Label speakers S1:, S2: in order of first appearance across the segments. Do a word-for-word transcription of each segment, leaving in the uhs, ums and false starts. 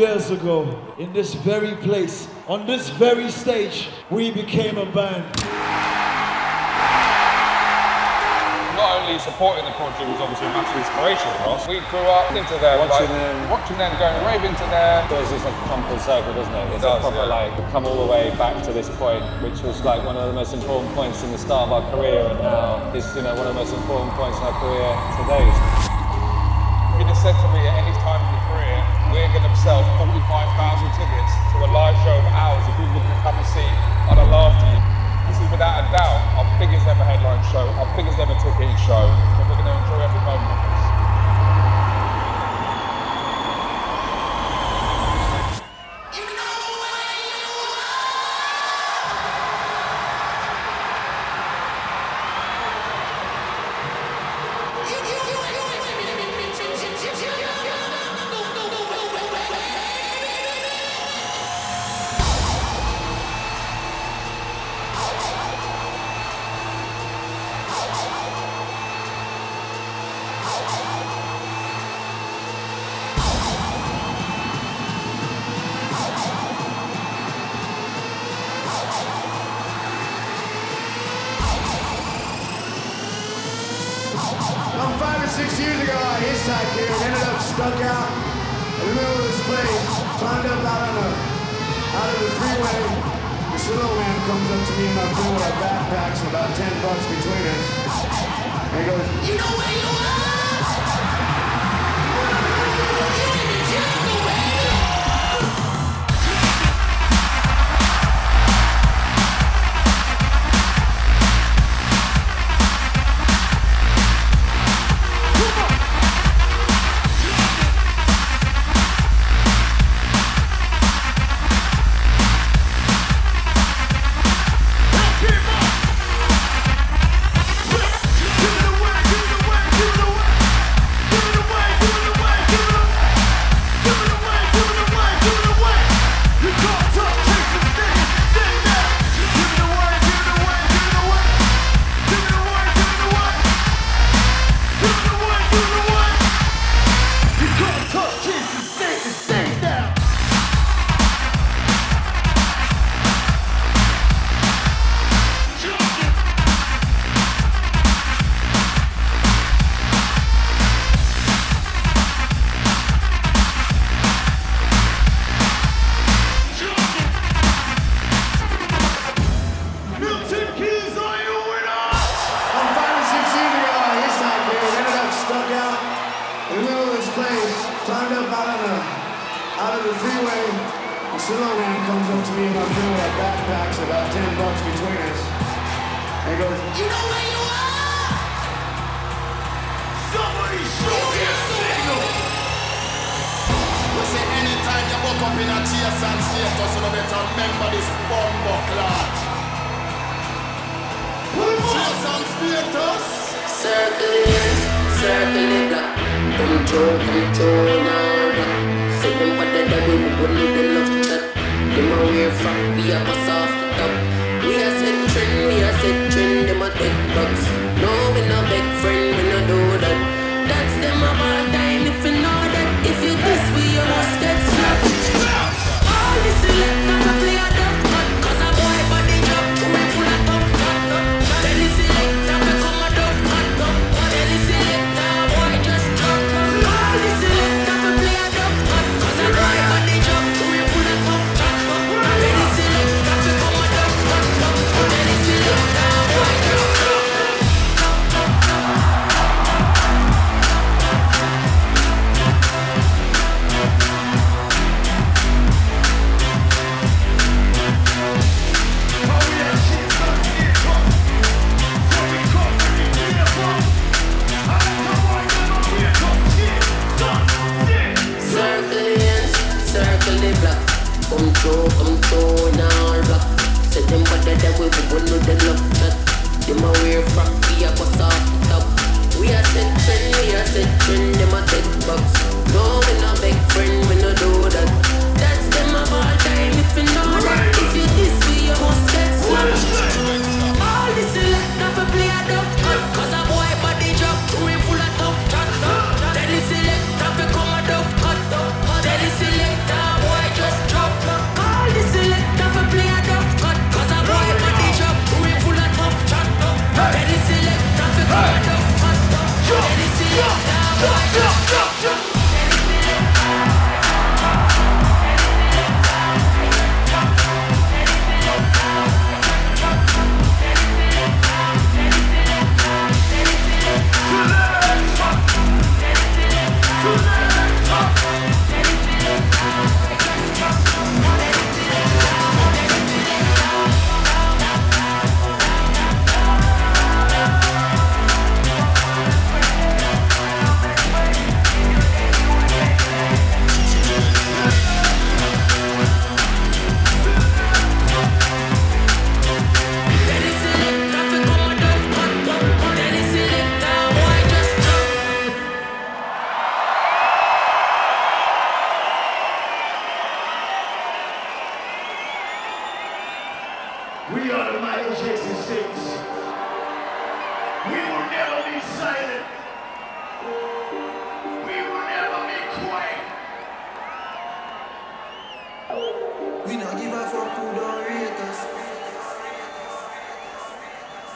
S1: years ago, in this very place, on this very stage, we became a band.
S2: Not only supporting the project was obviously a massive inspiration for us. We grew up into them, watching like, them, watching them, going raving to them.
S3: It was just like a come full circle, doesn't it? It's
S2: it
S3: a
S2: does,
S3: proper
S2: yeah.
S3: like come all the way back to this point, which was like one of the most important points in the start of our career, and now is you know one of the most important points in our career today.
S2: If you'd have said to me at any time in your career, we're going to sell forty-five thousand tickets to a live show of ours, if people can come and see, I'd have laughed at you. This is without a doubt our biggest ever headline show, our biggest ever ticketed show, and we're going to enjoy every moment of this.
S4: Six years ago, I hitchhiked here and ended up stuck out in the middle of this place, climbed up out on the, out of the freeway. This little man comes up to me in my field with our backpacks and about ten bucks between us. And he goes, "You know where you are?"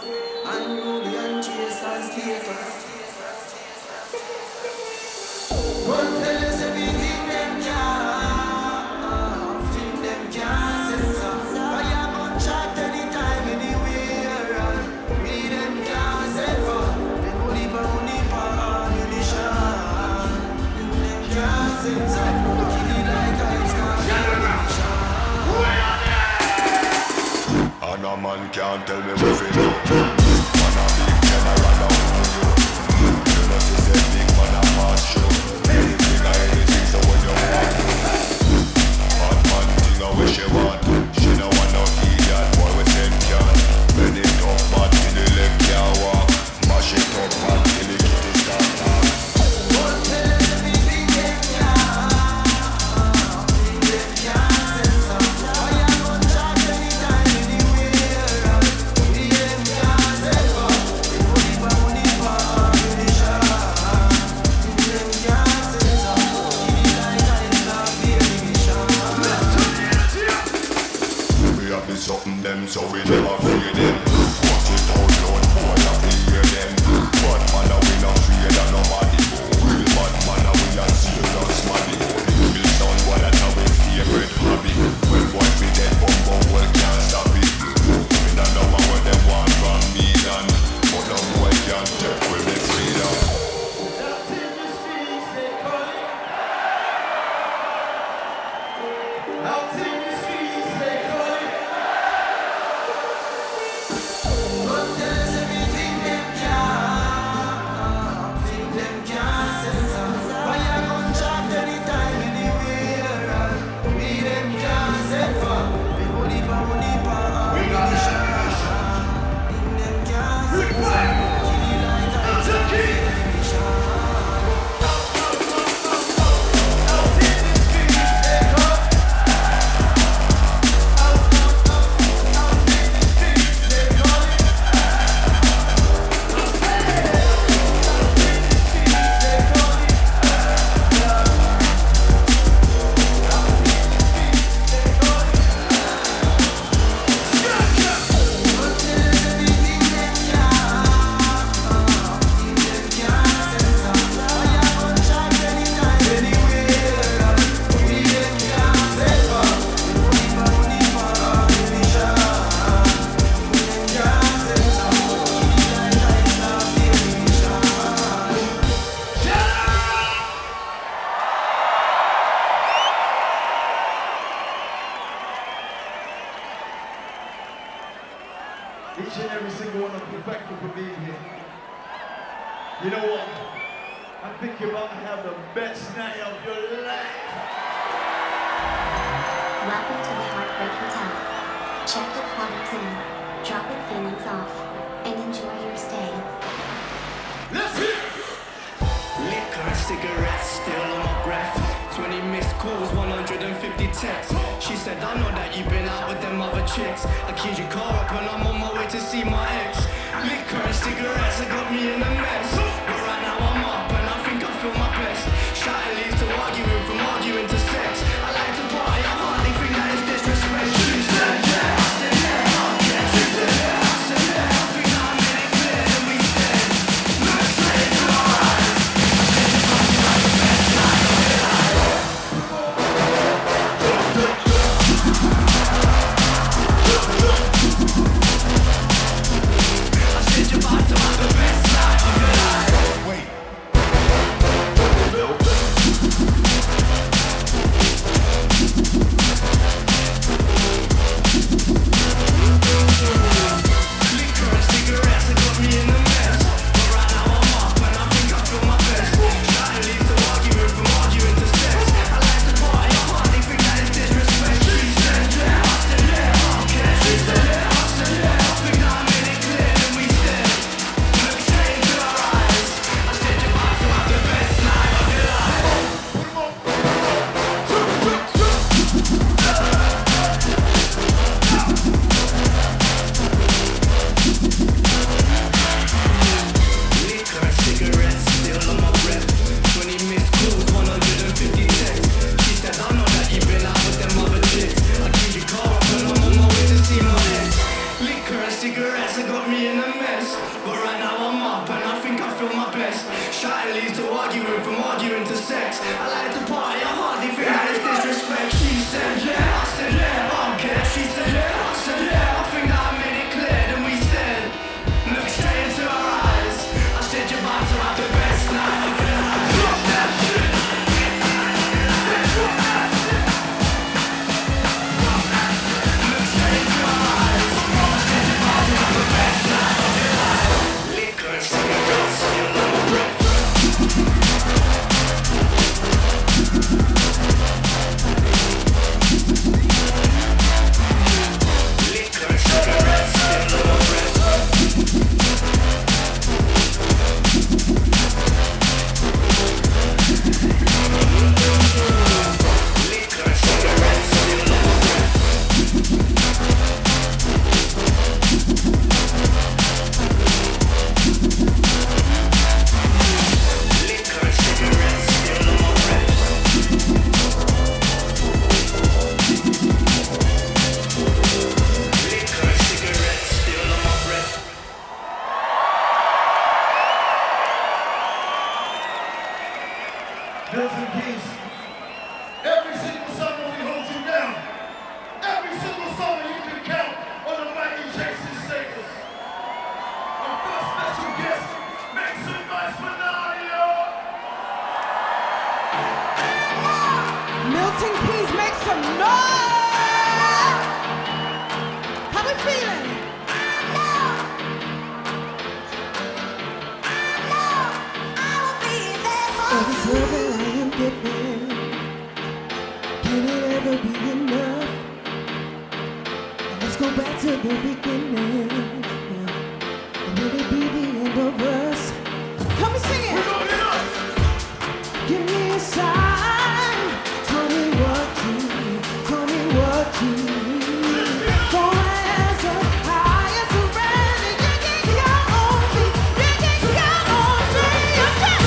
S5: Unruly and chase and status. One tell us everything them can't, think them can't censor. Fire gun shot anytime, anywhere. We them can't set for. Them only for only for ammunition. Think them can't censor. Kill it like ice cream.
S6: And a man can't tell me what to do. Man a big general now who you. You know this is big man a pass through. Anything or anything so when you want to. Hot man thing a wish you want. She no want no idiot boy with them can. Bend it up bad till the leg can't walk. Mash it up bad till the kitty start talk.
S5: One tell us everything them can't, think them can't censor. Fire gun shot anytime, anywhere. We them can't set for. They only for only for ammunition. Think them can't censor. Kill it like ice, not fear division.
S6: We have been something them so we never fear them. Watch it out loud boy I fear them. Bad man a we not fear that nobody. Real bad man a we a serious money. Real sound boy that's our favorite hobby. When boy we dead bumbo well can't stop it. We don't know what them want from me and but no boy can't take with me freedom.
S1: Out in the streets they call it. Out in the streets they call it.
S5: One tell us everything them can't, think them can't censor. Fire gun shot anytime, anywhere. We them can't set for. They only for only for ammunition. Think them can't censor. Kill it like ice, not fear division. Out in the streets they call it. Out, out, out, out in the streets they call it.
S1: Each and every single one of you, thank you for being here. You know what? I think you're about to have the best night of your life.
S7: Welcome to the Heartbreak Hotel. Check the clutters in, drop your feelings off, and enjoy your stay.
S1: Let's hear it.
S8: Liquor and cigarettes, still on my breath. twenty missed calls, one hundred fifty texts. She said, I know that you've been out with them other chicks. I keyed your car up and I'm on my way to see my ex. Liquor and cigarettes have got me in a mess. But right now I'm up and I think I feel my best. Shouting leads to arguing, from arguing to sex. I like to party, I hardly think that is disrespect. She said, yeah, I said, yeah, okay. She said, yeah, I said, yeah, I think that I made it clear that we said, let's say it to our eyes. I said, you fuck me like the best night of your life. I said, you're about to mess. But right now I'm up and I think I feel my best. Shy leads to arguing, from arguing to sex. I like to party, I hardly think that it's disrespect. She said yeah, I said yeah, I don't care. She said yeah, I said yeah, I think that I made it clear. Then we stared, looked straight into her eyes. I said you're about to have the best night of your life. Drop that shit. Looked straight into her eyes. I said you're about to have the best night of your life. Liquor and cigarettes, still on my breath. Liquor and cigarettes, still on my breath. Liquor and cigarettes, still on my breath. Liquor and cigarettes, still on my breath. Liquor and cigarettes, still on my breath.
S1: Milton Keynes. Every single summer we hold you down. Every single summer you can count on the Michael Jackson status. Our first special guest, make some noise for Nadia.
S9: Milton Keys, make some noise! How we feeling? Every time I am different. Can it ever be enough? Let's go back to the beginning. Will it be the end of us? Help me sing it!
S1: We're gonna get up.
S9: Give me a sign. Tell me what you need. Tell me what you need. For answer, I am surrounded. You can count on me. You can count on me. Okay.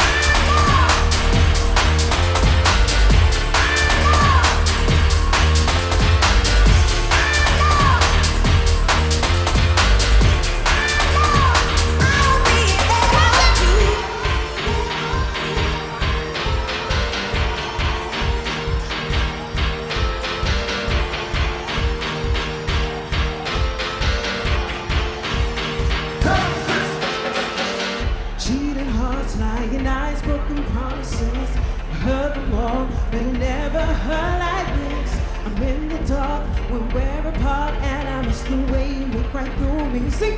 S9: Cheating hearts, lying eyes, broken promises. I heard them all, but it never hurt like this. I'm in the dark when we're apart, and I miss the way you look right through me. Sing.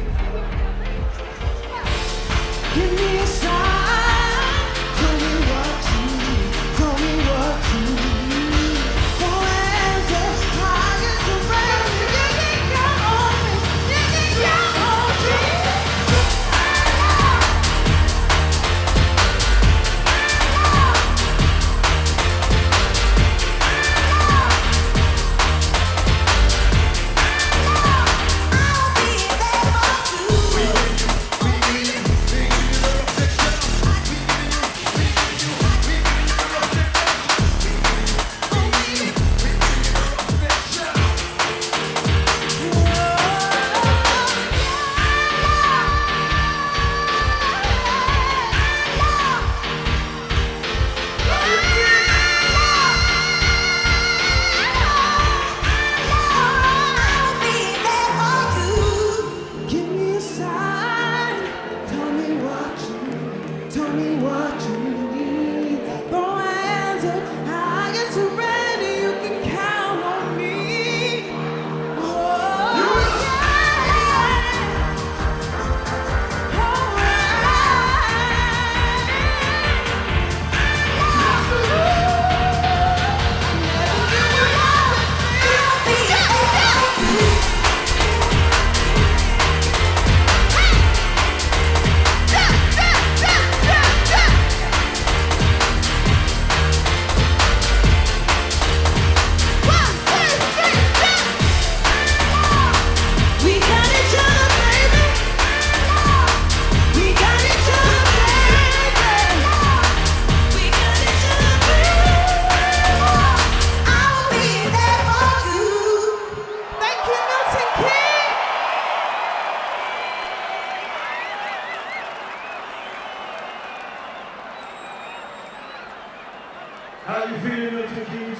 S9: Give me a sign. Tell me what you need. Tell me what you need. For answers, I am surrounded. You can count on me. You can count on me.
S8: We
S1: How you feeling, Milton Keynes?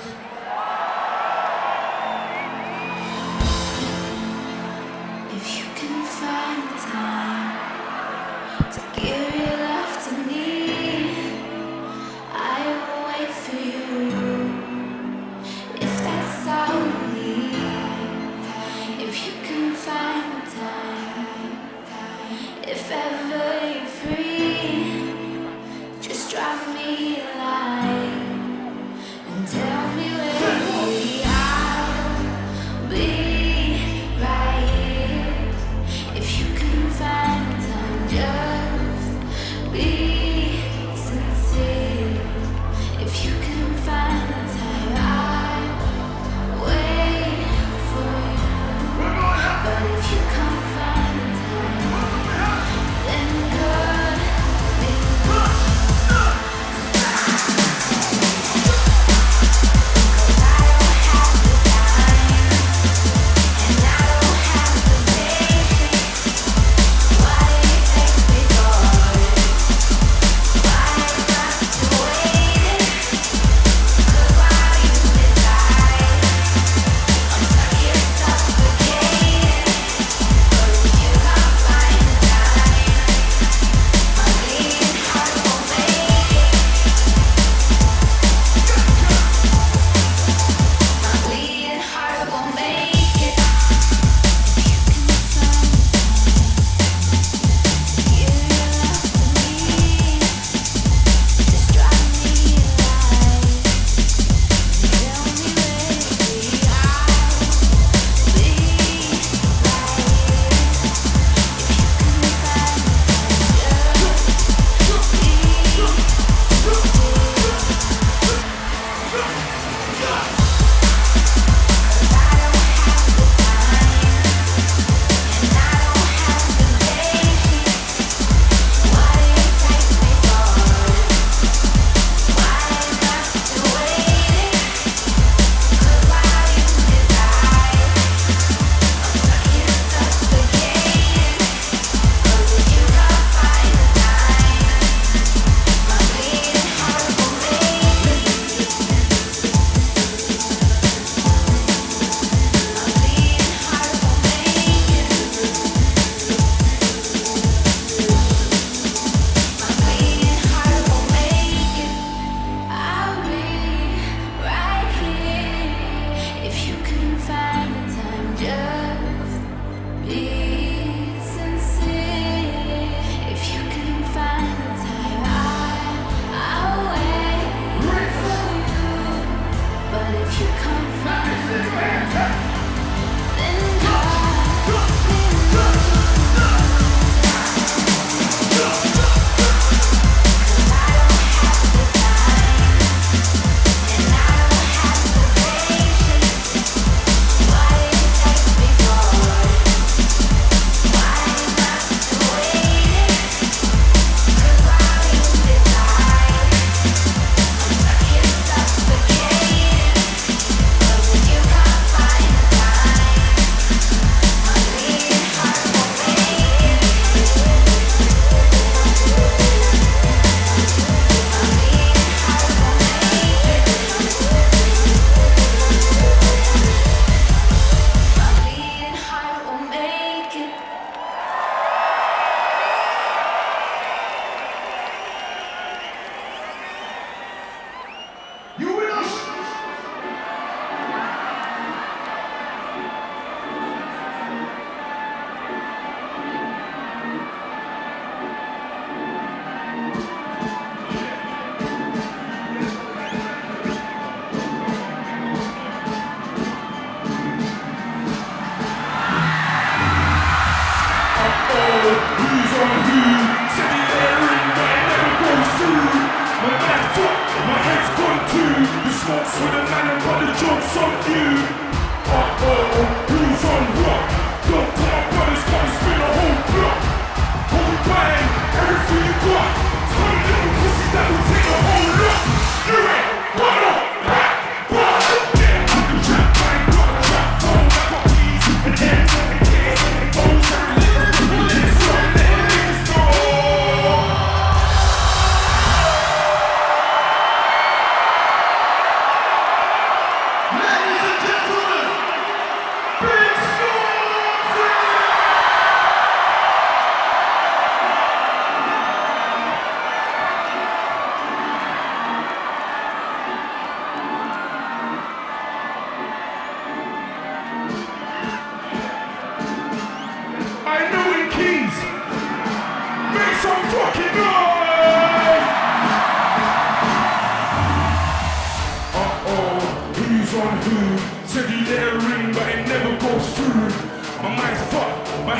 S9: If you can find the time to give your love to me, I will wait for you. If that's all you need, if you can find the time, if ever you're free, just drop me a line and tell me where we are. I'll be right here. If you can find the time, just be sincere. If you can find the time, I'll wait for you. But if you can't find the time, then good things.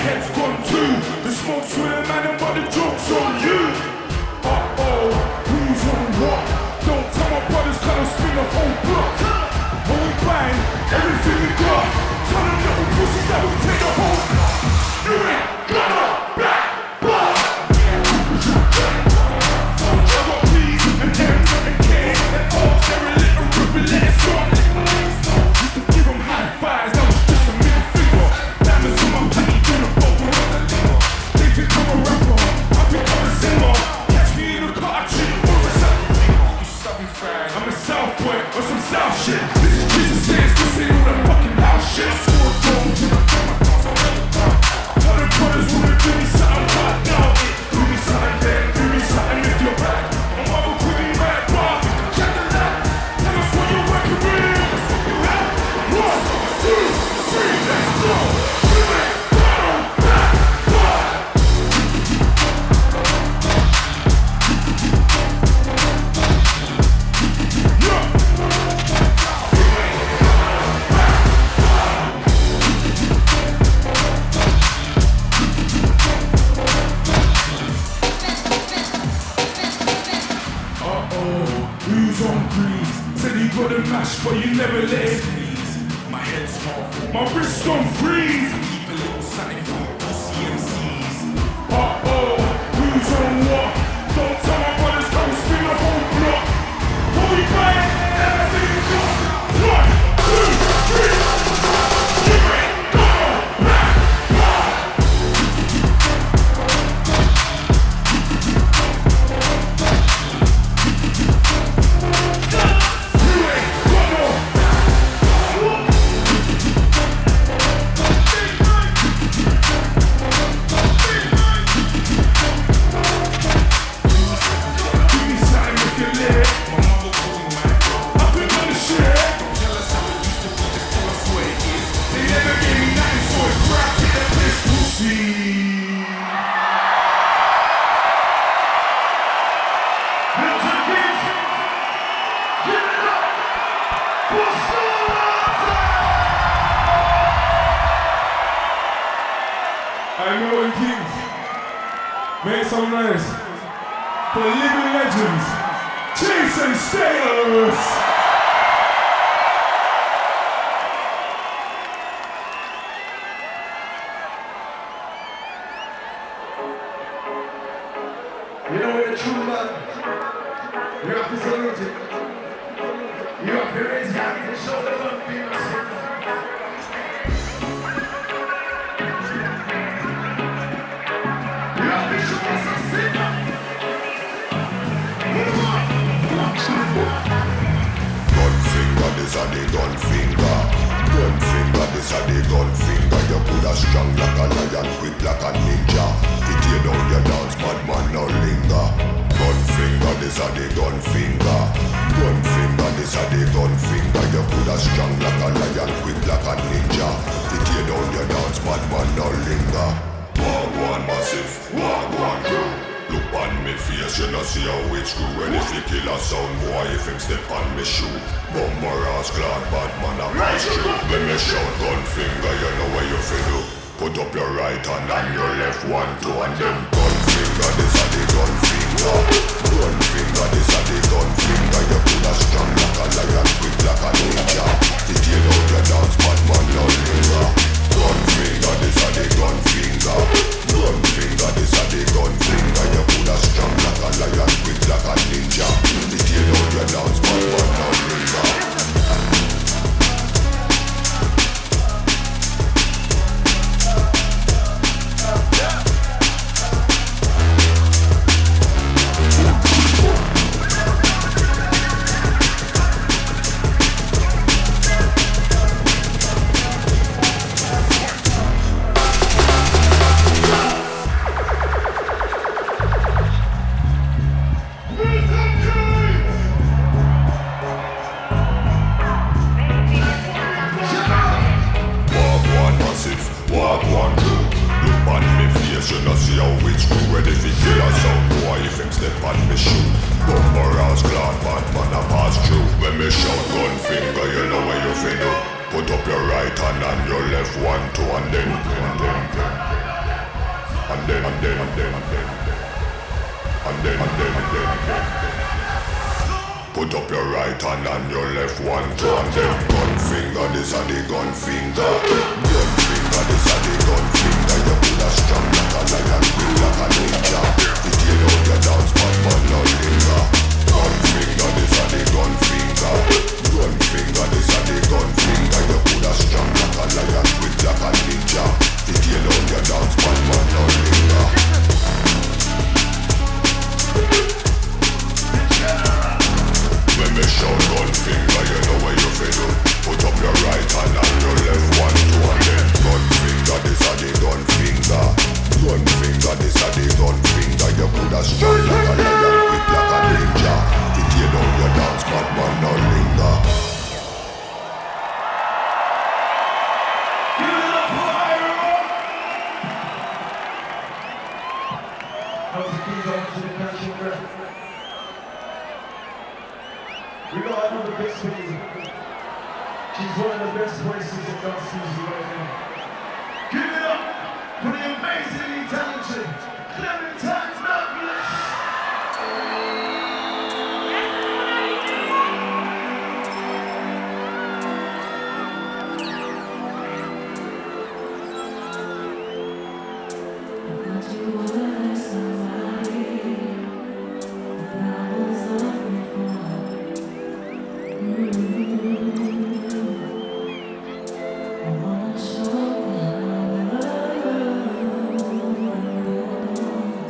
S10: head's gone too. The smoke's for the man, but the joke's on you. Uh-oh, who's on what? Don't tell my brothers, cause I'll spin the whole block. When we bang, everything we got. Tell them little pussies that we take the whole block. You ain't gonna back, back. I got P's and M's and K's and O's. Every little ripple, let it start. Used to give them high fives, that was just a middle finger. Diamonds on my panty, gonna over on the liver. They think I'm a rapper, I think I'm a singer. Catch me in the car, I treat it for a second. You stubby fan, I'm a South boy or some South shit. This is Jesus says, this ain't all that fucking loud shit. Score a goal, to the game, I dance all the time. All the brothers wanna do me something right now. Do me something then, do me something if you're back. I'm over pretty mad, bruh. Check the lap. Tell us what you're working with. One, two, three, let's go. You ain't gonna back, back. Who's on grease? Said he got a mash, but you never let it freeze. My head's hot, my wrist on freeze. Keep a little something for pussy M Cs. Uh-oh, who's on what? Don't tell my brothers, come spin the whole block. Holy bang, everything you got. One, two, three. You ain't gonna back, back. I know when Kings make some noise for the living legends, Chase and Status.
S1: You know when the true man, you have to salute it. You have to raise your hands and show the love for yourself. You have to show us a signal.
S6: Gun finger, this a the gun finger. Gun finger, this a the gun finger. You coulda strong like a lion, quick like a ninja. Fit you down your dance, bad man no linger. Gun finger, this a the gun finger. Gun finger, this a the gun finger. You coulda strong like a lion, quick like a ninja. Fit you down your dance, bad man no linger. Walk one massive, walk one crew. Look on me face, you know see how it screw. Ready fi kill a sound boy if him step on me shoe. Bumper ass clock, bad man a pass through. When me shout gun finger, you know what you fi do. Put up your right hand and your left one, two and then gun finger, this a the gun finger. Gun finger, this a the gun finger. You coulda strong like a lion, quick like a ninja. Fit you down your dance, bad man no linger. Gun finger, this a the gun finger. Gun finger, this a the gun finger. You coulda strong like a lion, quick like a ninja. Fit you down your dance, bad man no linger. You know see how it's screw. Ready fi kill a sound boy if him step on me shoe. Bumper house clock, bad man a pass through. When me shout gun finger, you know what you fi do. Put up your right hand and your left one, two and then, and then, then. and then, and then, and then, and then, and then, and then, and then, and then. Put up your right hand and your left one, two, and then gun finger, this a the gun finger. Gun finger, this a the gun finger. You put a strong like a lion, quick like a ninja. It you know your dance, but but no linger. Gun finger, this a the gun finger. Gun finger, this a the gun finger. You put a strong like a lion, quick like a ninja. It you know your dance, but but no linger. When me shout gun finger, you know where you feel do. Put up your right hand and your left one, two, and then gun finger, this a the gun finger. Gun finger, this a the gun finger. You put a strong like a lion, quick like a ninja. It you know your dance, but man no linger.
S1: Give it up for Iron! That was the Kings of the National Rep. We got another best lady. She's one of the best voices in dance music right now. Give it up for the amazingly talented Clementine Douglas.
S9: I wanna show you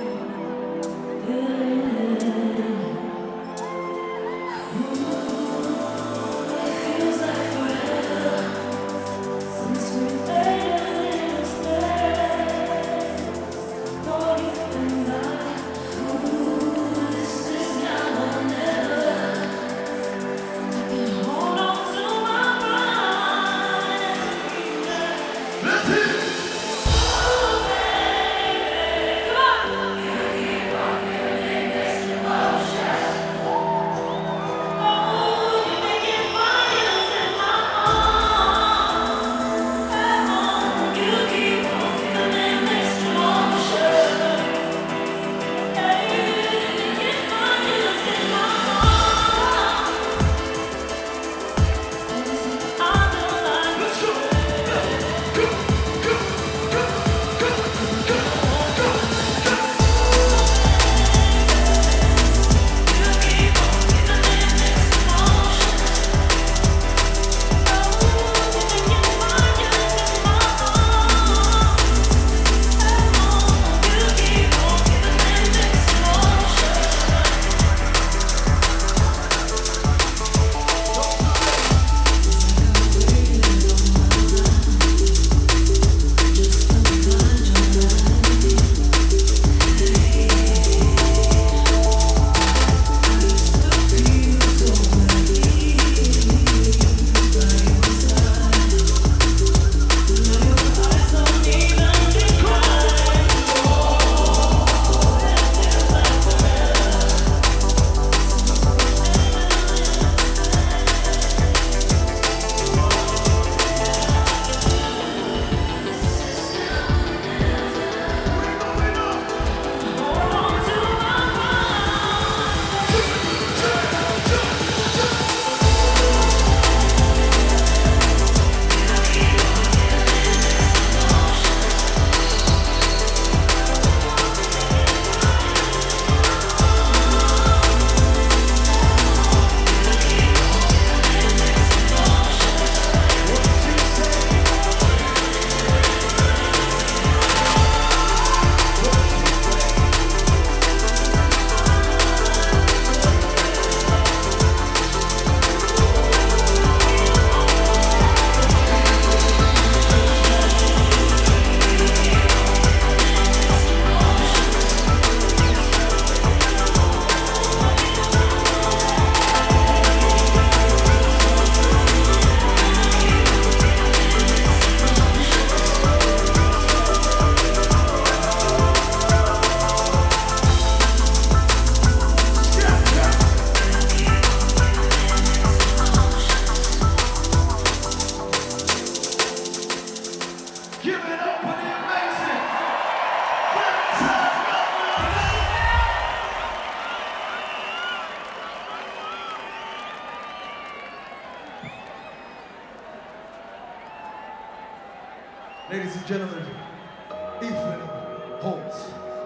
S1: and gentlemen, Ethan Holtz.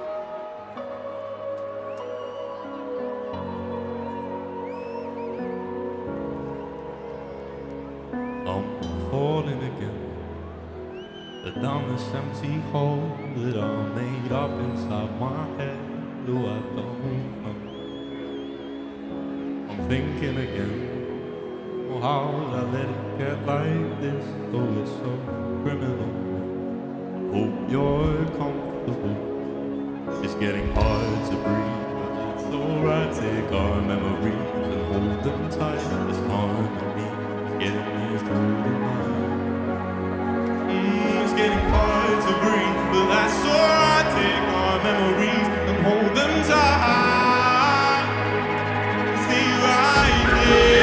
S10: I'm falling again, but down this empty hole that I made up inside my head. Oh, I don't know. I'm thinking again, oh, how did I let it get like this? Oh, it's so criminal. Hope you're comfortable. It's getting hard to breathe, but it's alright. Take our memories and hold them tight. It's harmony. Getting me through the night. Mm, it's getting hard to breathe, but that's alright. Take our memories and hold them tight. Stay right here.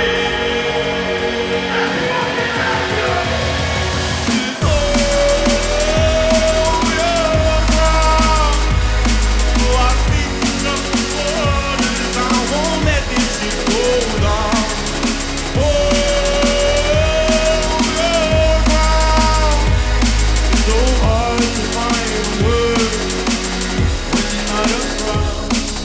S10: Just hold your ground. Oh, I speak up the waters. I won't let this shit go down. Oh, so hard to find words when you're not around.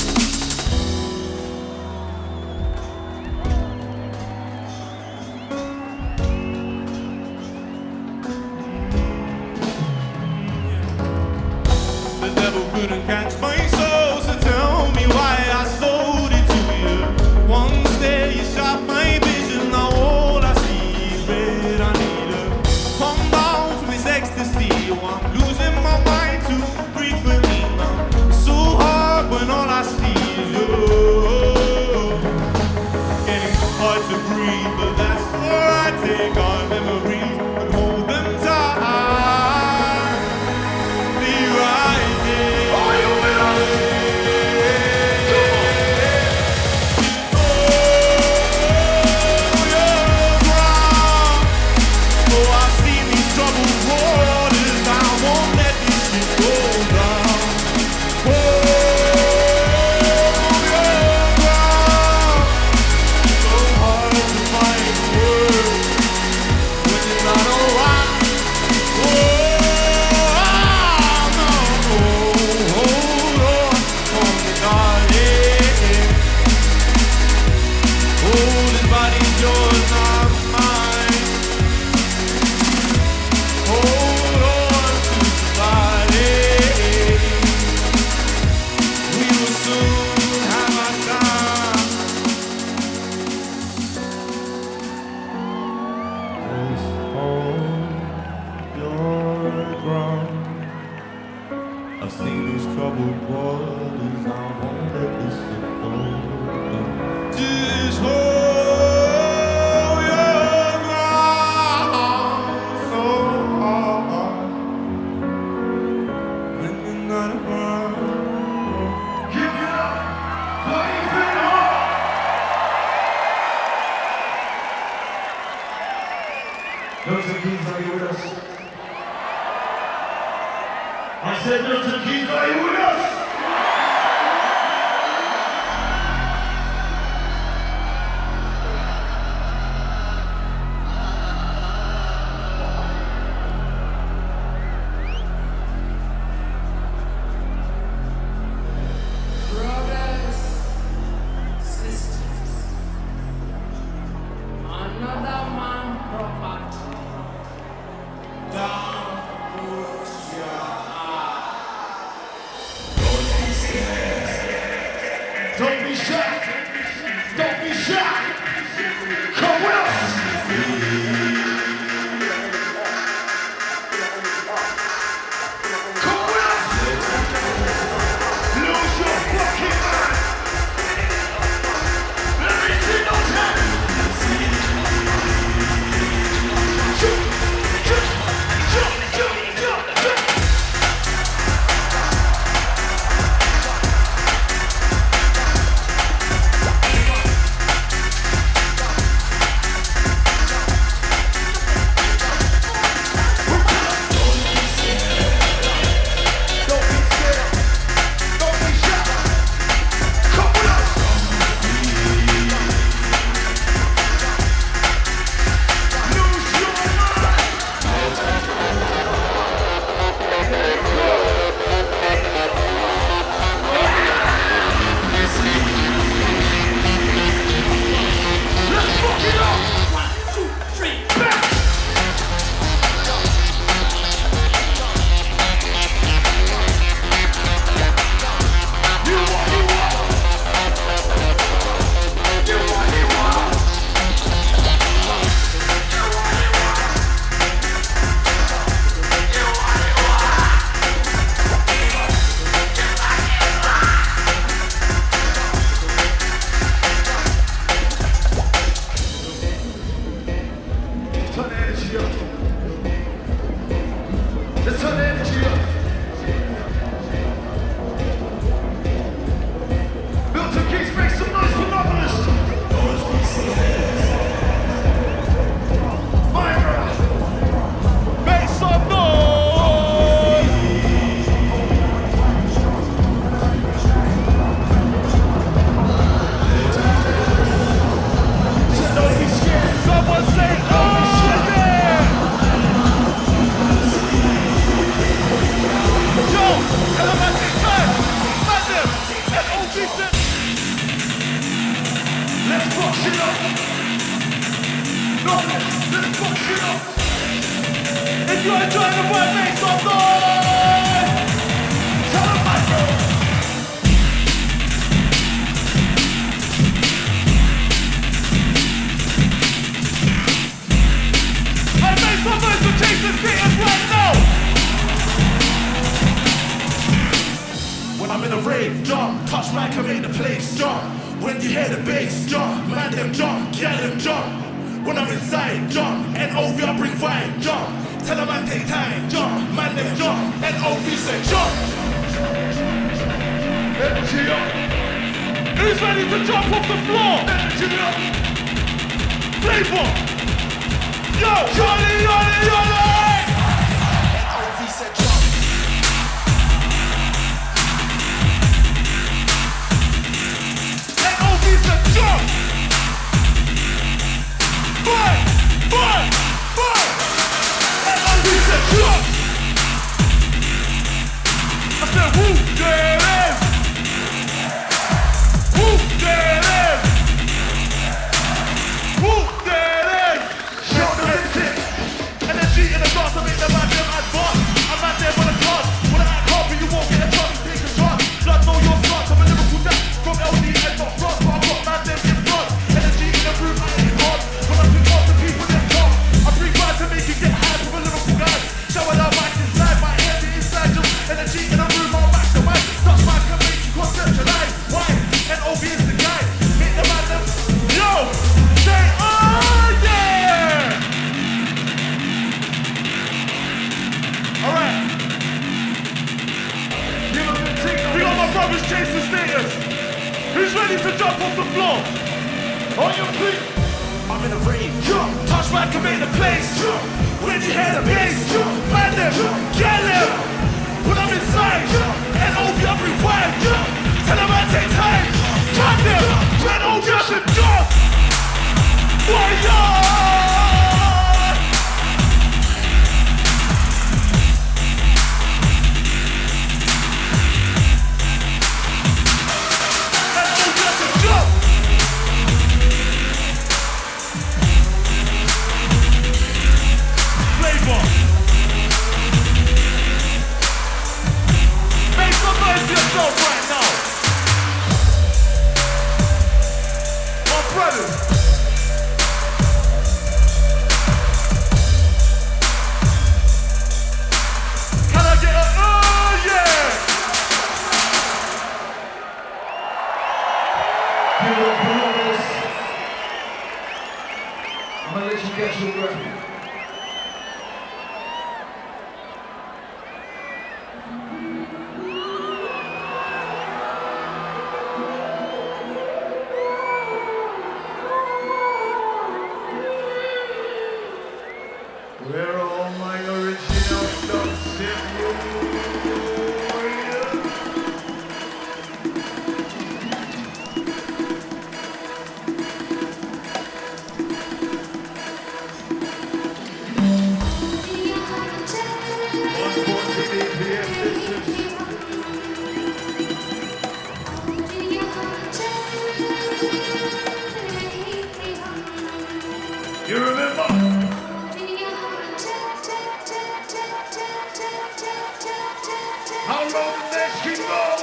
S10: The devil couldn't catch my soul, so tell me why I sold it to you. Once there you shot my vision, now all I see is red. I need to come down from this ecstasy. Oh, I'm losing my mind too frequently now. It's so hard when all I see is you. Getting so hard to breathe, but that's alright. Take our memories and hold them tight. Be right there. Are you with us? Oh, I've seen these troubled waters. I won't let this shit go down. Oh, you're ground. So hard to find words when you're not around. Oh, no. Hold on, hold me, darling. Oh, this body's yours, not mine. Hold on to somebody. We will soon have our time. Just hold your ground. I've seen these troubled waters. I won't let this shit go down. Just hold your ground. So hard when you're not around.
S1: Give it up for Ethan Holtz. Milton Keynes, are you with us? I said, Milton Keynes, are you with us?
S9: Brothers, sisters, another man property. Down goes your
S1: Don't be shy. Don't be shy. Come with us. Come with us. Lose your fucking mind. Let me see those hands. Jump, jump, jump, jump, jump, jump. decent. Let's fuck shit up. No, let's, let's fuck shit up. If you're enjoying the vibe, make some noise. Tell them my bro. I make some noise for Jason Status right now.
S10: When I'm in a rave, jump, touch mic and make the place jump. When you hear the bass, jump, man them jump, get them jump. When I'm inside, jump, N O V I bring vibe, jump. Tell them man take time, jump, man them jump, N O V say jump.
S1: Energy up.
S10: Who's ready to jump off the floor?
S1: Energy up.
S10: Flavor. Yo, Johnny, Johnny, Johnny.
S8: N O V said jump.
S10: Jump! Boy! Boy! Boy! N O V said jump! I said who there is? Who there is? Who there is? Show them it's it. Energy in the dance, I make them man them advance. I'm out there with a class. When I act hard, but you won't get a chance to take a chance. Blood know your start, I'm a lyrical dad. From L D and not France, but I've got man them in front. Energy in the room, I ain't hard. When I pick up the people in front, I bring vibe to make you get high with a lyrical guy. Shower down back inside, my head be inside. Just energy in the room, I'll back the mic. Touch mic can make you conceptualize. Why? N O V is the guy. Make the man them. Yo! Say, oh yeah! Alright. We got my brothers chasing status. Who's ready to jump off the floor? On your feet. I'm in a rave. Jump. Touch mic can make the place. Jump. When you hear the bass, jump. Man them, get them. When I'm inside, N O V I bring vibe. Jump. Tell them I take time. Jump them. N O V I said jump. Fire! Make some noise for yourself right now. My brothers. Can I get a oh yeah?
S1: Give it up for Lawrence. I'm gonna let you catch your breath. Where are all my original thugs in you? You remember? How long the next can go?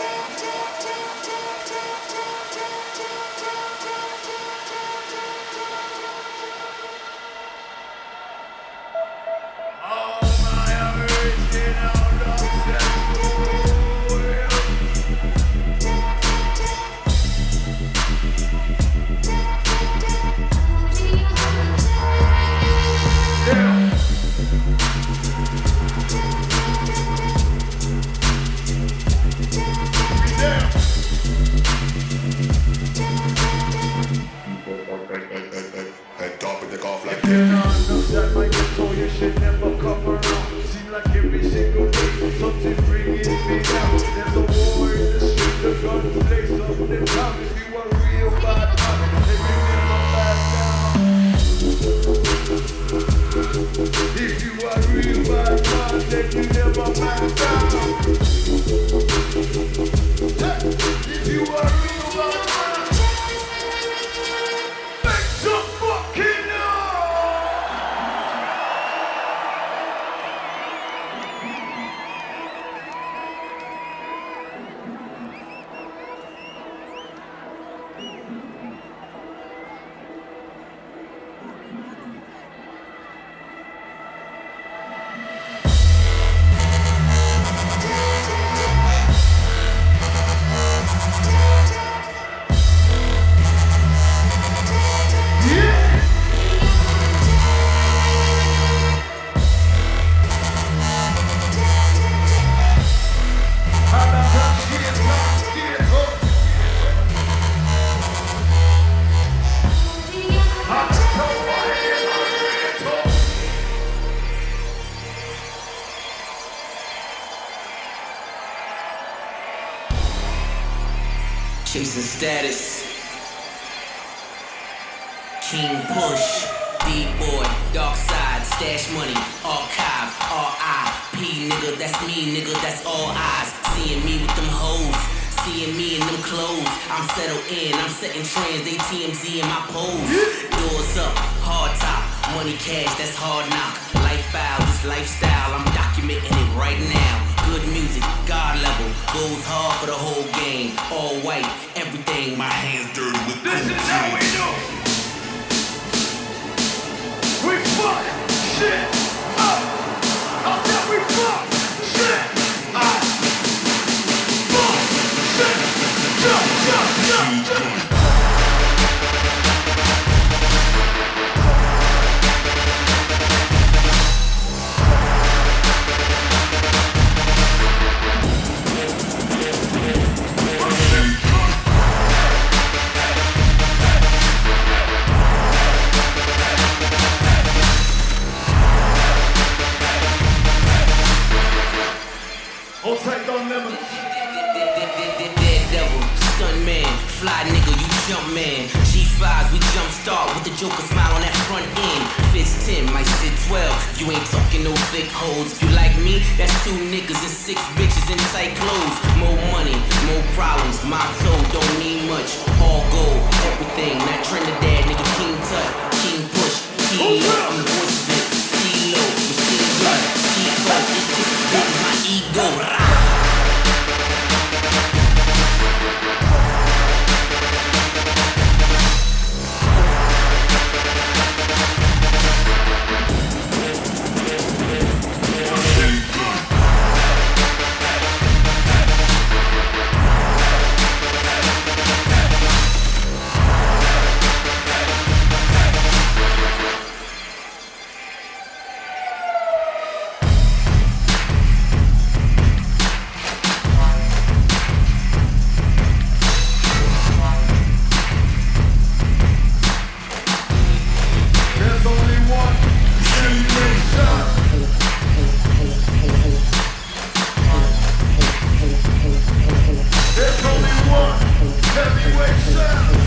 S1: All my original dogs.
S6: Head top with the cough like
S1: You know, that my control, you should never come around. Seem like every single day, something bringing me down. There's a war in the street, the gun blaze up in the town. If you are real bad man, they bring never back down. If you are real bad man, then you never back down. If you are real
S11: Chasing status. King Push, D-Boy, Dark Side, Stash Money, Archive, R I P, nigga, that's me, nigga, that's all eyes. Seeing me with them hoes, seeing me in them clothes. I'm settled in, I'm setting trends, they T M Z in my pose. Doors up, hard top, money cash, that's hard knock. Lifestyle, this lifestyle, I'm documenting it right now. Good music, God level, goes hard for the whole game. All white, everything, my hands dirty with
S1: This is how we do. We fuck shit up. I said we fuck shit up. Fuck shit. Jump, jump, jump, jump. I'll take on them.
S11: Daredevil, stunt man, fly nigga, you jump man. G fives, we jump start with the Joker smile on that front end. Fits ten, might sit twelve. You ain't talking no thick hoes. If you like me, that's two niggas and six bitches in tight clothes. More money, more problems. Motto don't mean much. All gold, everything. Not Trinidad, nigga, King Tut, King Push, King Low. I'm the voice of it. C-Lo, machine gun, C-Go. It's just as big as my ego.
S1: There's only one heavyweight shot. There's only one heavyweight shot.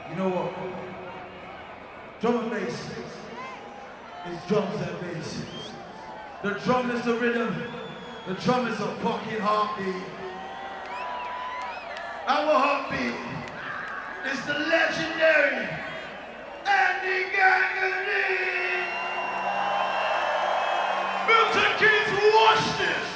S1: You know what? Drum and bass is drums and bass. The drum is the rhythm. The drum is a fucking heartbeat. Our heartbeat is the legendary Andy Ganganee. Milton Keynes, watch this.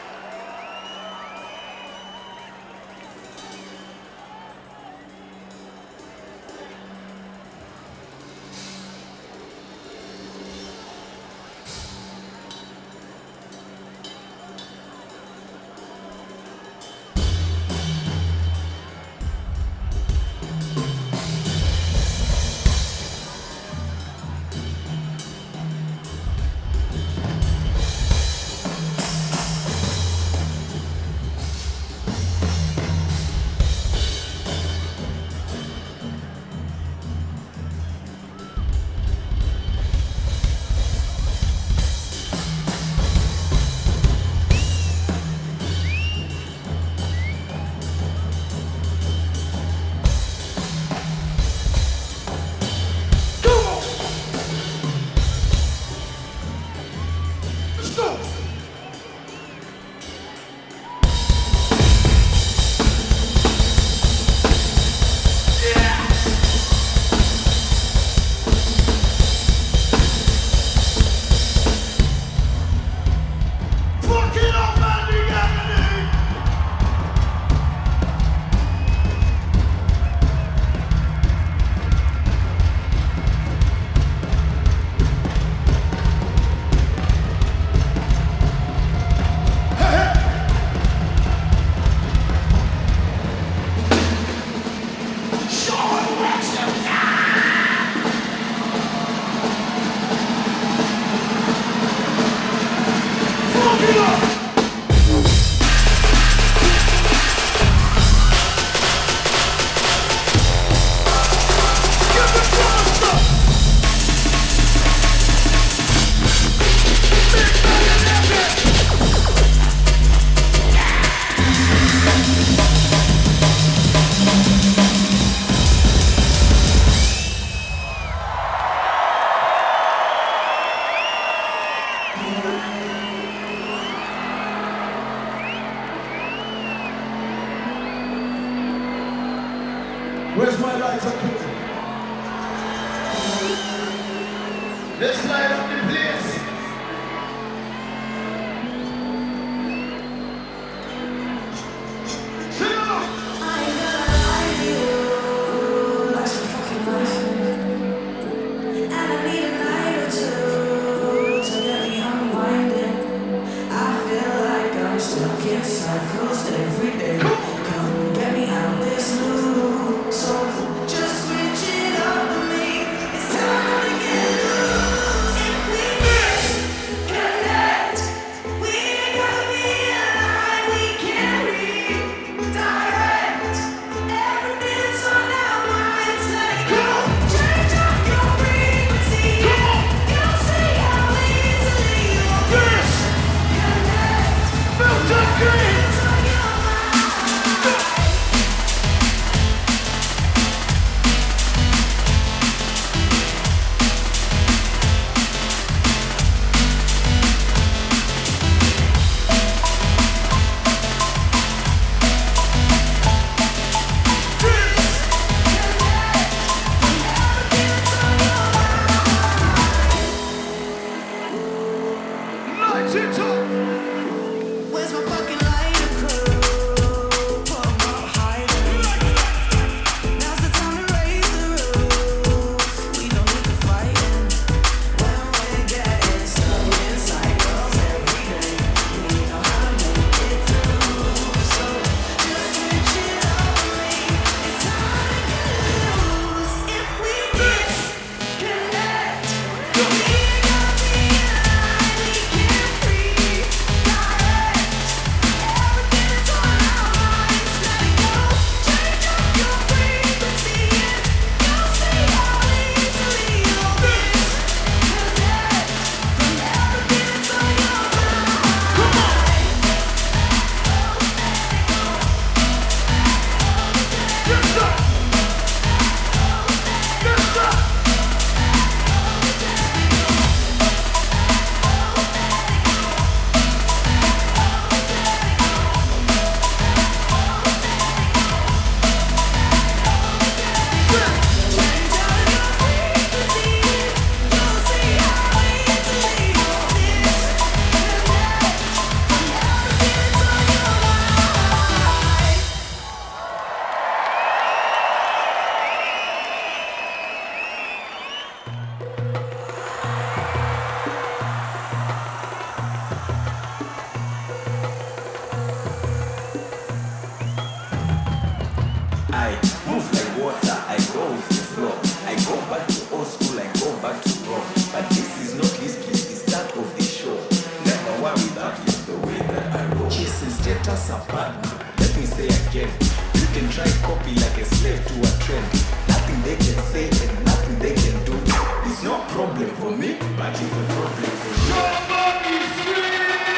S1: Where's my lights up here? Let's light up the place. Sing along.
S9: I ain't gonna lie to you, like some fucking muffin. And I need a night or two to get me unwinding. I feel like I'm stuck in cycles every day. Come get me out this loop. So just switch it up with me. It's time to get loose. If we
S5: problem for me, but it's a problem for you.
S1: Somebody scream!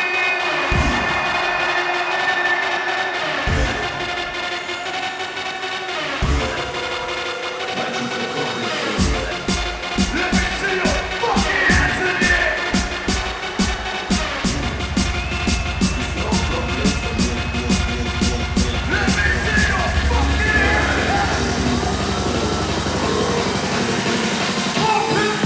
S5: But it's a problem for you.
S1: Let me see your fucking hands in the air!
S5: It's no problem for me.
S1: Let me see your fucking hands! Pump it!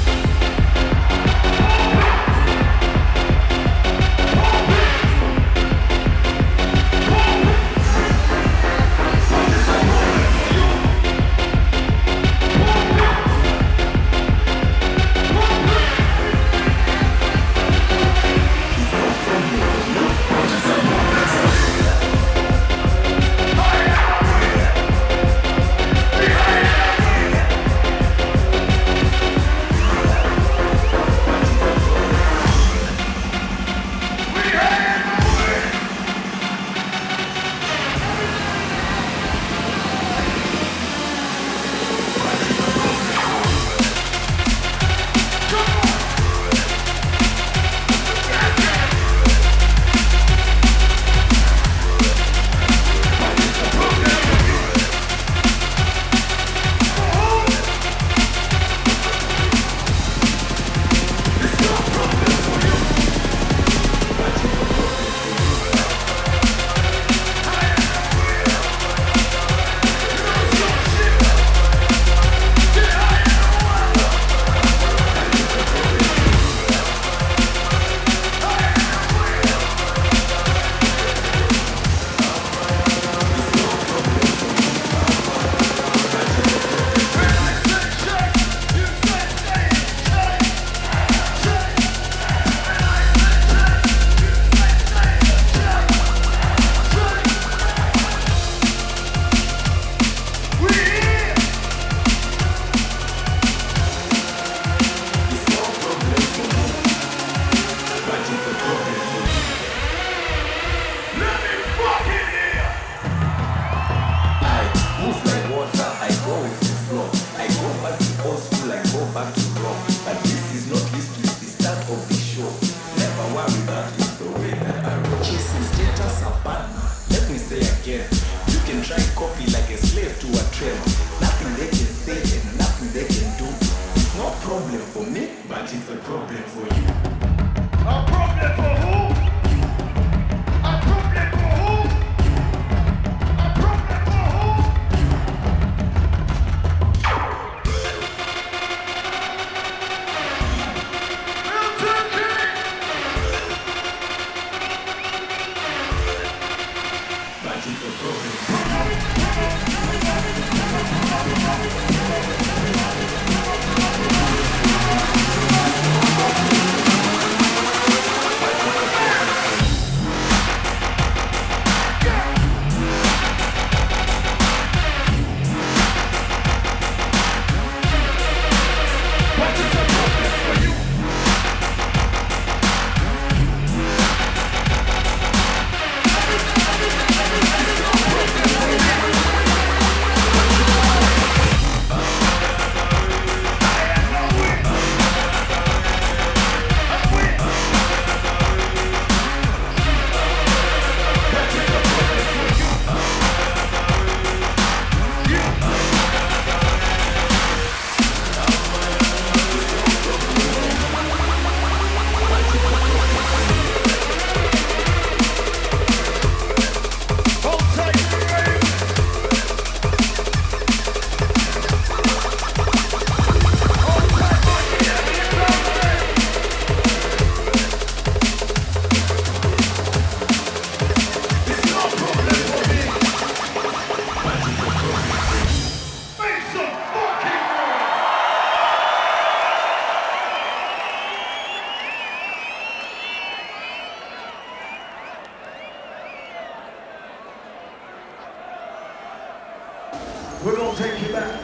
S4: We're gonna take you back.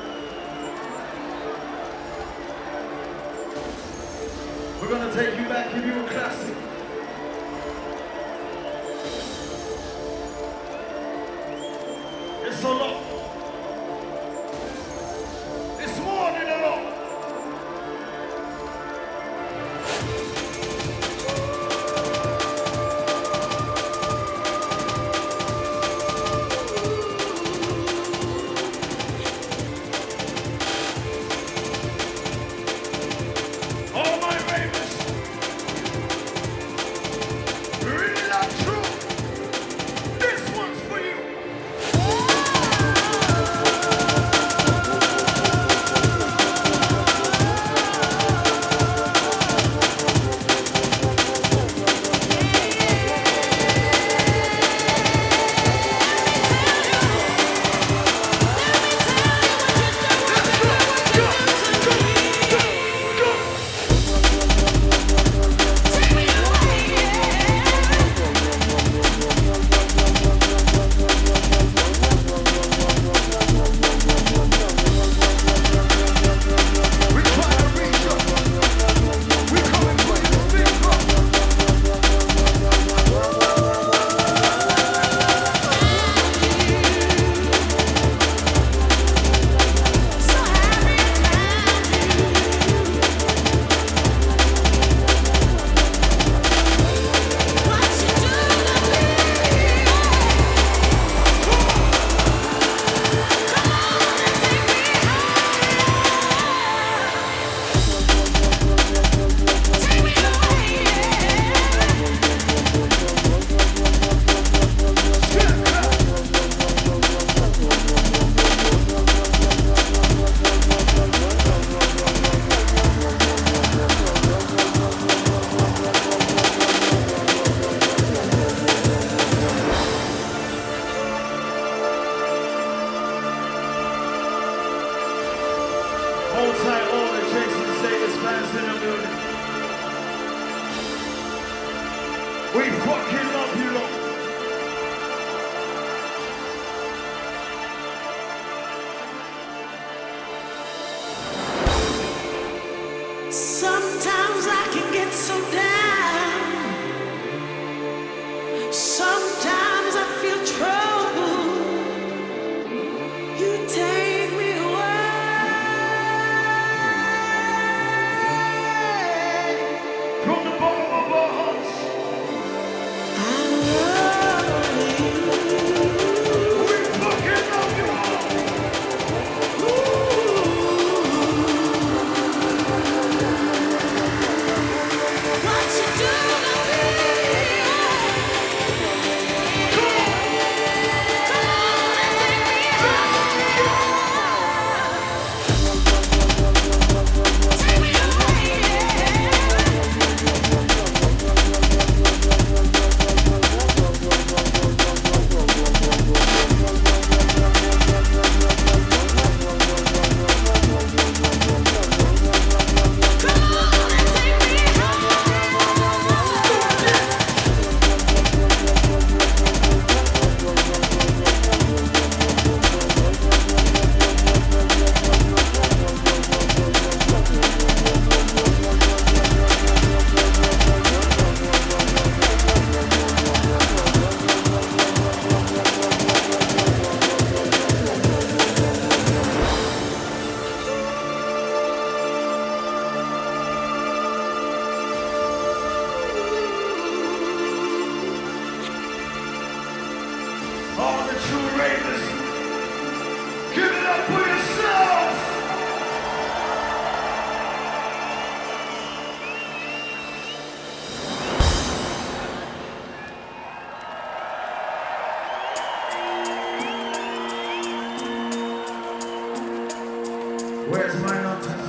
S4: We're gonna take you back, give you a classic. It's a lot. It's more than a lot.
S1: Hold tight, all the Jason Status fans in the building. We fucking love you lot.
S9: Sometimes I can get so down. Sometimes I feel trouble. You take me away
S1: from the bottom of our hearts.
S9: I love you.
S1: We fucking love you all.
S9: What you do to me? Come on, come on and take me home. Take me
S1: All the true ravers, give it up for yourselves! Where's my notice?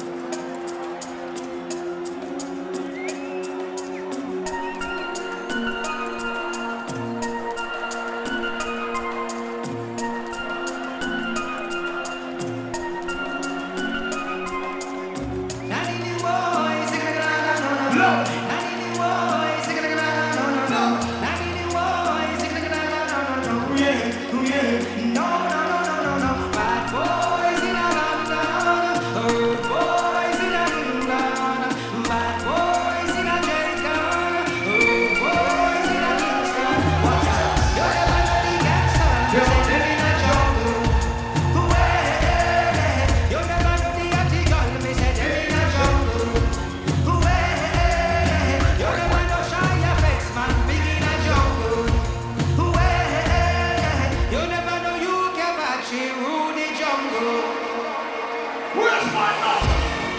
S1: Where's my notice?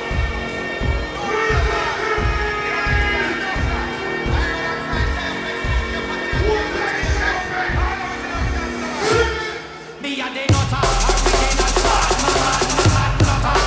S9: Me and they not talk, we they not talk, my man, my man, not talk.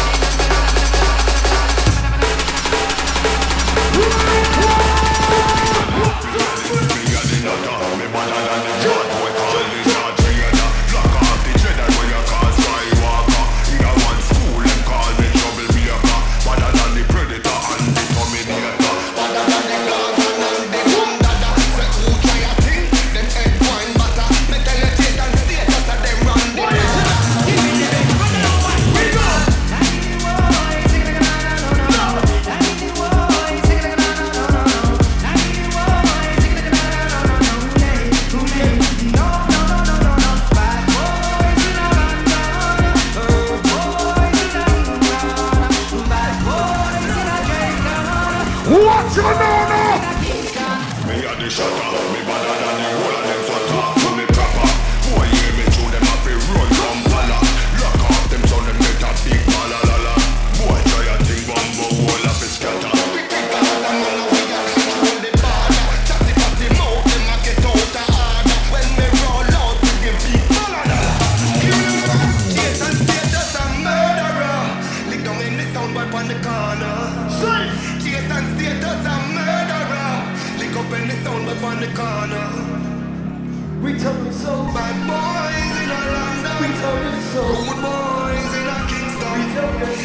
S10: What you know now?
S6: Me a the shutter, me better than the whole of them, so talk to me proper. Boy, hear me through them happy run from pala. Lock off them so them get a big pala la la. Boy, try a thing, bumbo, whole of it scatter. We think all of them know we a control the border. Chatty patty mouth, them a get out of order. When me roll out, we give big pala la la. Jason Status a murderer. Lick down in the sound boy on the corner. Jason Status a murderer. Lick up in the sound boy on the corner.
S1: We tell them so.
S6: Bad boys in a London.
S1: We tell them so.
S6: Good boys in a Kingston.
S1: We tell them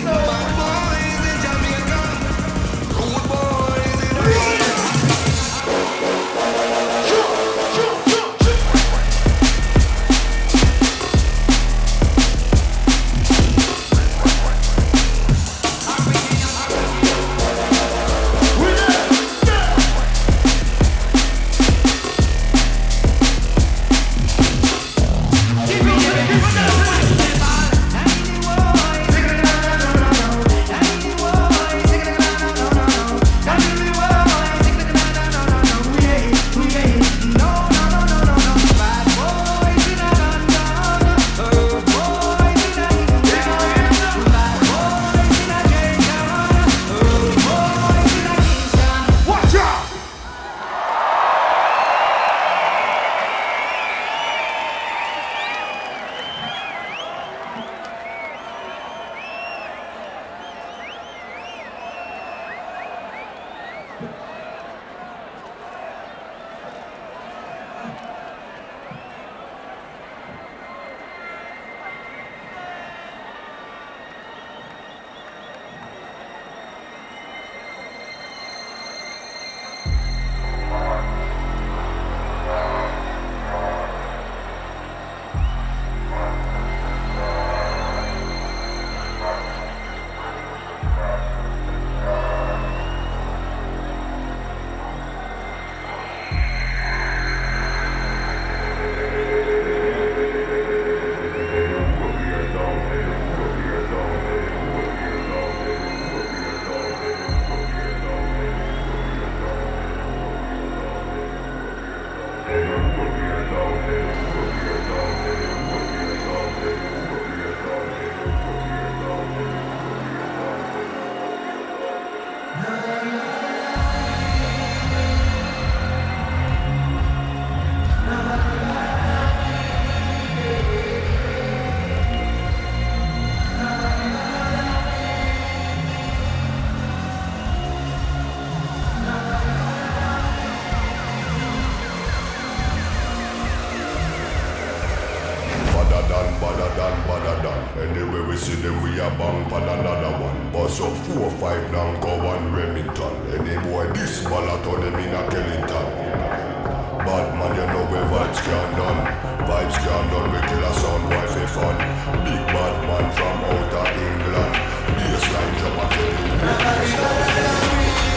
S6: we see them, we a bang pan another one. Bust up four, five, down, go one Remington. Any boy this ball turn them in a Kellington. Bad man, you know where vibes can done. Vibes can done, we kill a sound boy for fun. Big bad man from outer England. Bassline drop a Kellington.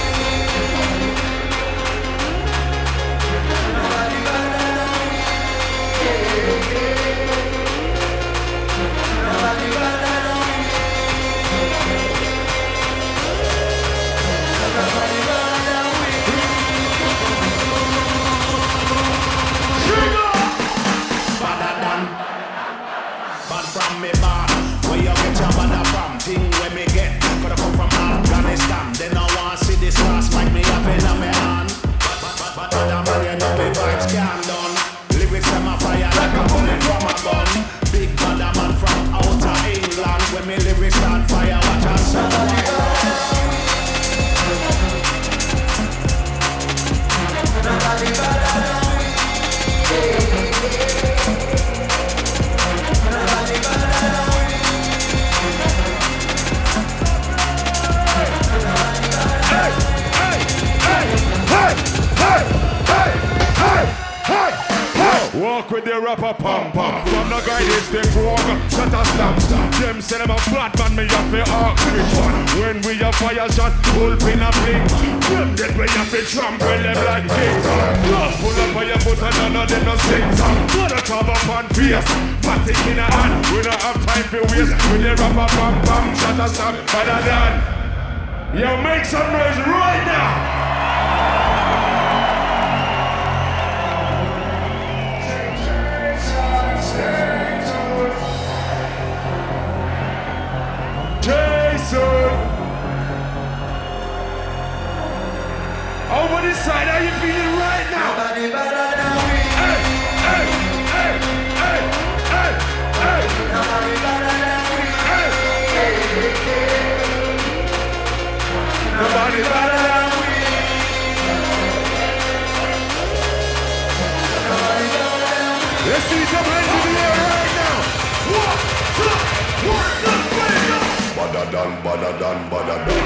S12: From me bar, where you get your mother from? Thing where me get, coulda come from Afghanistan. Then I want see this last like me up in my hand. But but but but other man, you know me vibes can done. Lyrics them a fire like a bullet from a gun. Big bad man from outer England. When me lyrics start fire, watch a sound. Nobody better than we.
S10: Walk with the rapper pam pam. From the guidance they broke, shut a slam slam. Them say them a flat man, me have to ask which one. When we a fire shot, pull pin and blink. Them dead we have to trample them like kings. Just pull up on your foot and none of them no sing song. Put a cover on face, matic in a hand. We don't have time for waste. With the rapper pam pam, shut a slam, better than. Yo, make some noise right now. Jason! Over this side, how you feeling right now?
S5: Nobody better than we.
S10: Hey, hey, hey, hey, hey, hey.
S5: Nobody better than we.
S10: Hey,
S5: hey, hey, hey. Nobody better than we. Nobody better than we.
S10: Let's see some hands in the air right now. One, two, one, two, three, go.
S6: Badder than, badder than, badder than.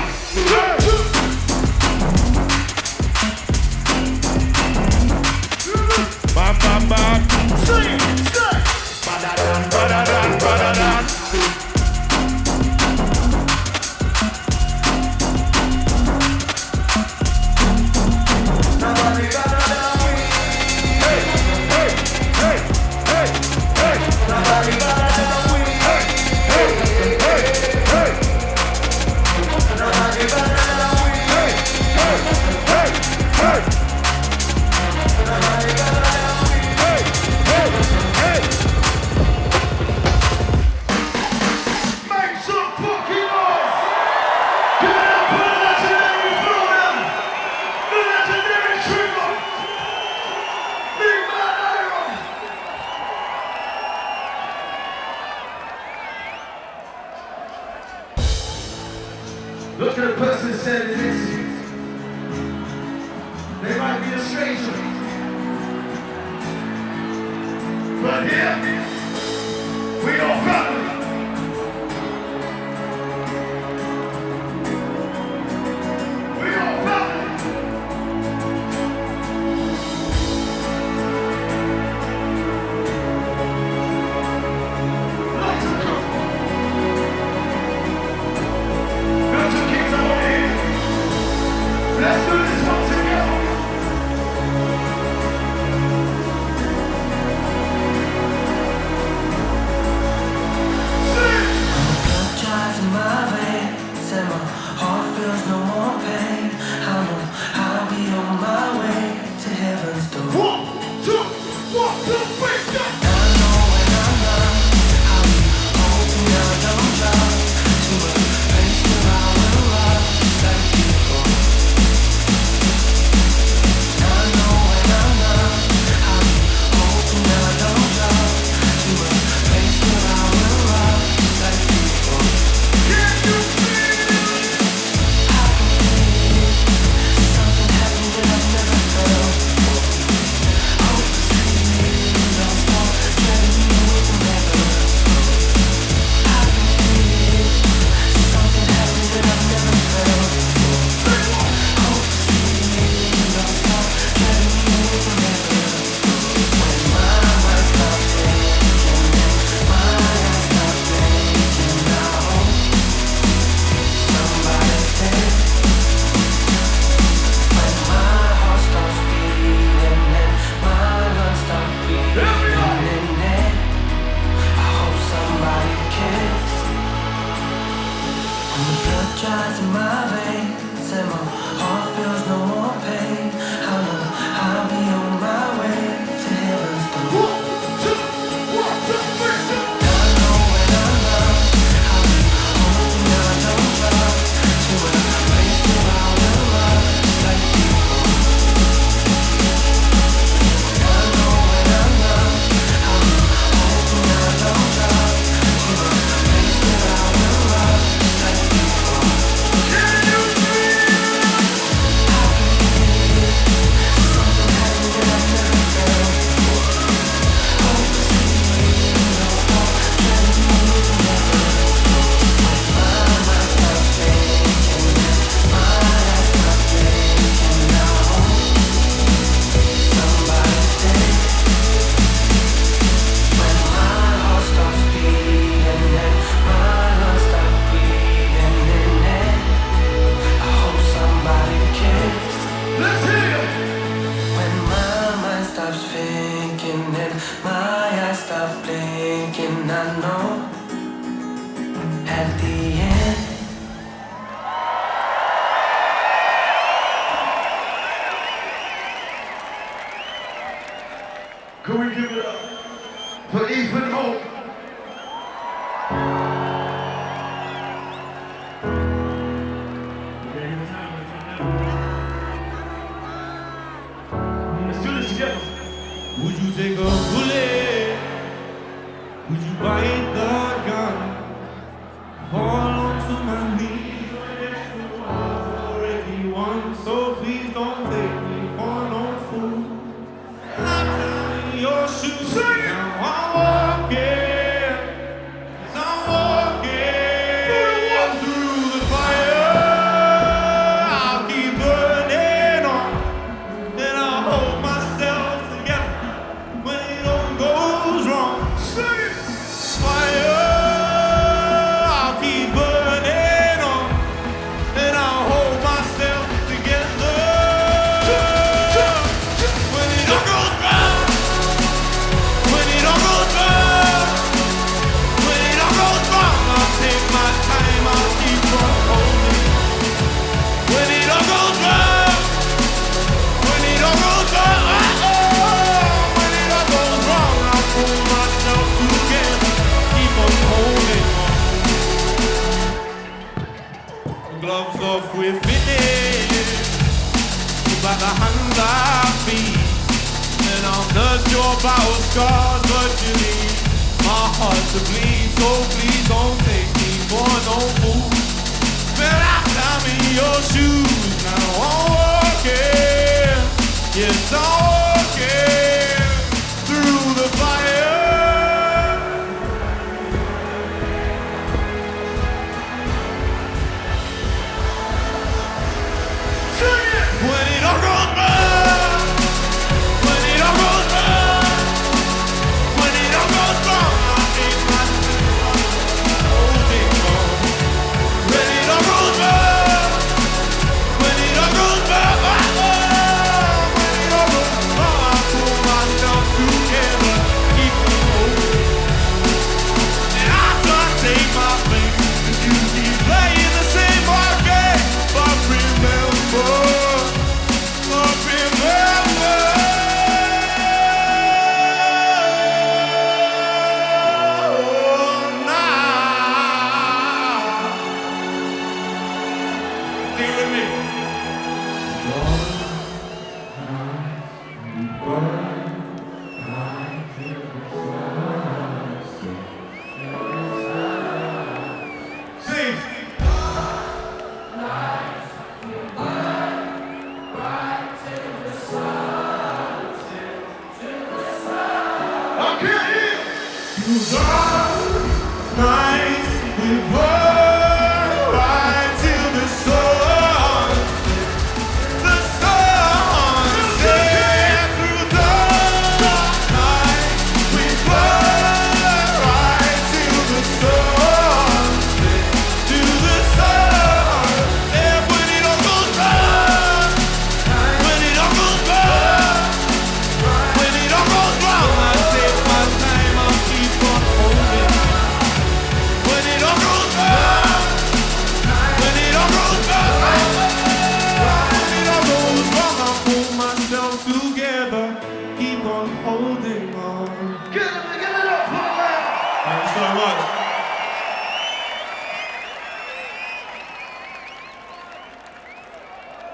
S10: Bam, bam, bam.
S5: Sing, sing.
S10: Badder than, badder than, badder than.
S5: Nobody better than we.
S10: Hey, hey, hey, hey, hey.
S5: Nobody better than we.
S10: Hey, hey, hey, hey.
S5: Nobody better than we.
S10: Hey, hey, hey, hey.
S5: Nobody better than we.
S10: Hey, hey, hey.
S1: Make some fucking noise! Give it up for the legendary Florian! The legendary Trigger! Big Man Iron! Look at the person standing next to you. They might be a stranger. But here, we are family. We are family. Not to come. Not to keep someone here. Let's do this one together.
S5: Driving my way, said my heart feels no more pain. I know I'll be on my way to heaven's door.
S1: One, two, one, two, three, go!
S5: I know when I'm done, I'll be hoping I don't drop to a place where I will rock like before. I know when I'm done, I'll be hoping I don't drop to a place where I will rock like before.
S1: Can you feel it?
S5: I sunshines in my veins, and my heart feels no more pain. I'll know I'll be on my way to heaven's door.
S1: One, two, one, two, three, two.
S5: I know when I love, I'll be hoping I don't love to a place where I will love like before. I know when I love, I'll be hoping I don't love to a place where I will love like before.
S1: Can you feel it?
S5: I can feel it, something happening that I've never felt before. Hope is leaving, no more dreading me never. My mind stops thinking, my eyes stop blinking. Now I hope somebody stays. When my heart stops beating and my lungs stop breathing in it, I hope somebody cares.
S1: Let's hear it.
S5: When my mind stops thinking and my eyes stop blinking, I know at the end.
S1: Can we give it up for Ethan Hope? Let's do this together.
S10: Would you take a bullet? Would you bite the gun? Fall onto my knees already won, so please don't take me for no fool. I'm down in your shoes.
S1: Sing it.
S10: Now I'm walking, yes, I'm walking through the fire. I'll keep burning on, then I'll hold myself together when it all goes wrong.
S1: Sing it.
S10: Fire, I'll keep burning on, then I'll hold myself together. When it all goes wrong, when it all goes wrong, when it all goes wrong, I'll take my time, I'll keep on holding. When it all goes wrong, when it all goes wrong, oh, when it all goes wrong, I'll pull myself together, keep on holding on. Gloves off, we're finished. By the hand I feed, and I'll nurse your battle scars, but you leave my heart to bleed. So please don't take me for no fool. Well, I'm in your shoes now. I'm walking, yes, I'm walking through the fire. When it all goes wrong, when it all goes wrong, when it all goes wrong, I'll take my time, holding on. When it all goes wrong, when it all goes wrong, oh, when it all goes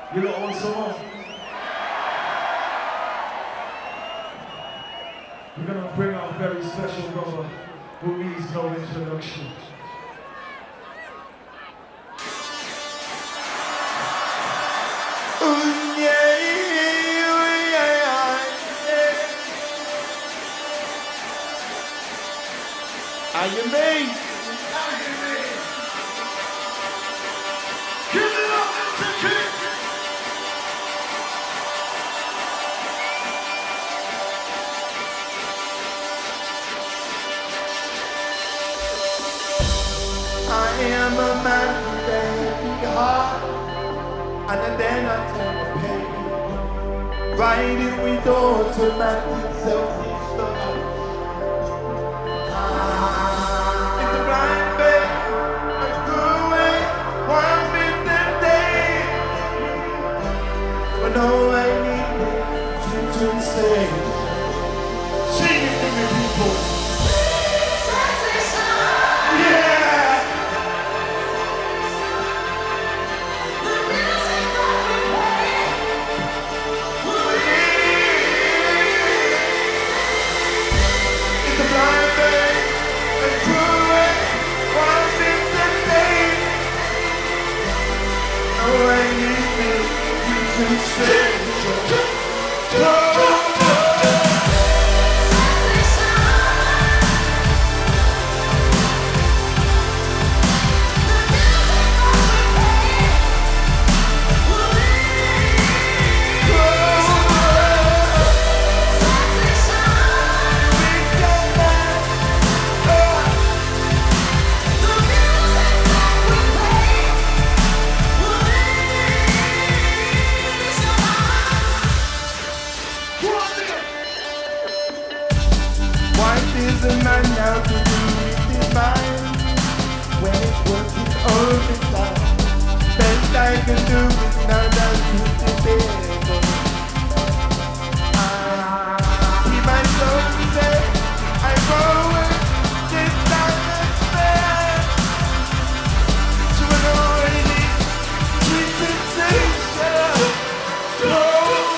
S1: You lot want some more? We're gonna bring out a very special brother who needs no introduction.
S5: Oh, yeah, yeah, yeah, yeah. Are you me?
S1: Give it up, Mister King!
S5: I am a man with a heavy heart, and then I turn the page, riding with automatic self-destruct. Ah, it's a blind bait, a good way, one minute day. But no, I need to, to stay. Sing it to me, people. Yeah! Is a man now to do with his mind when it's working overtime. Best I can do is now down to the table. Ah, keep my soul safe. I roll with this time and spare to an already sweet sensation. Oh,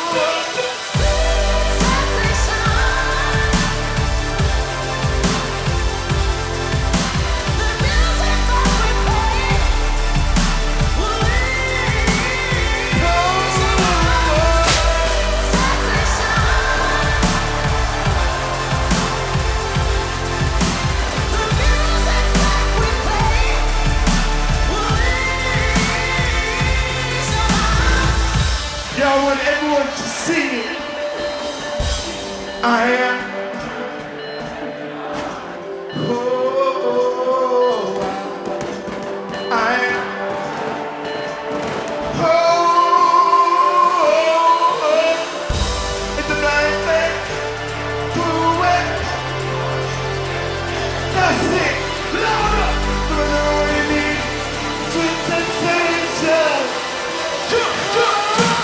S5: I want everyone to sing it. I am. Oh, I am. Oh, it's a blind man. Through it. That's it. Louder. But I only need sweet sensation. Jump, jump.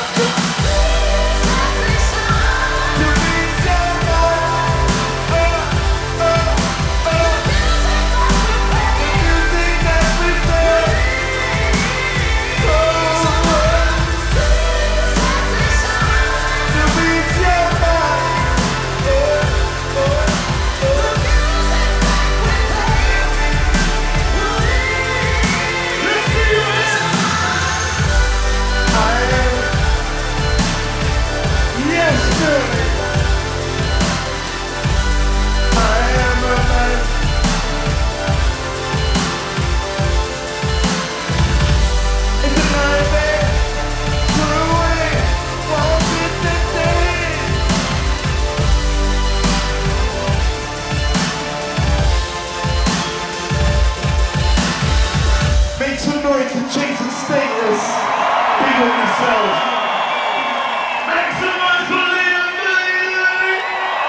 S5: Make some noise and change the status. Big on yourselves. Make some noise for Liam Bailey.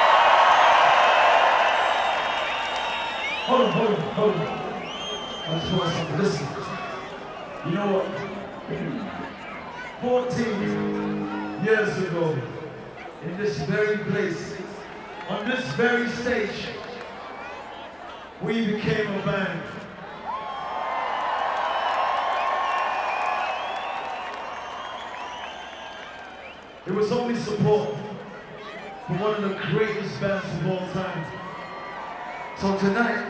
S1: Hold on, hold on, hold on. I just want something to listen. You know what? fourteen years ago, in this very place, on this very stage, we became a band. It was only support for one of the greatest bands of all time. So tonight,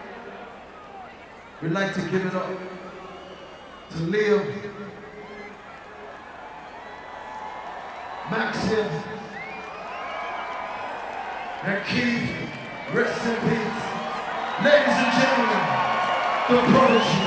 S1: we'd like to give it up to Liam, Maxim, and Keith. Rest in peace. Ladies and gentlemen, The Prodigy.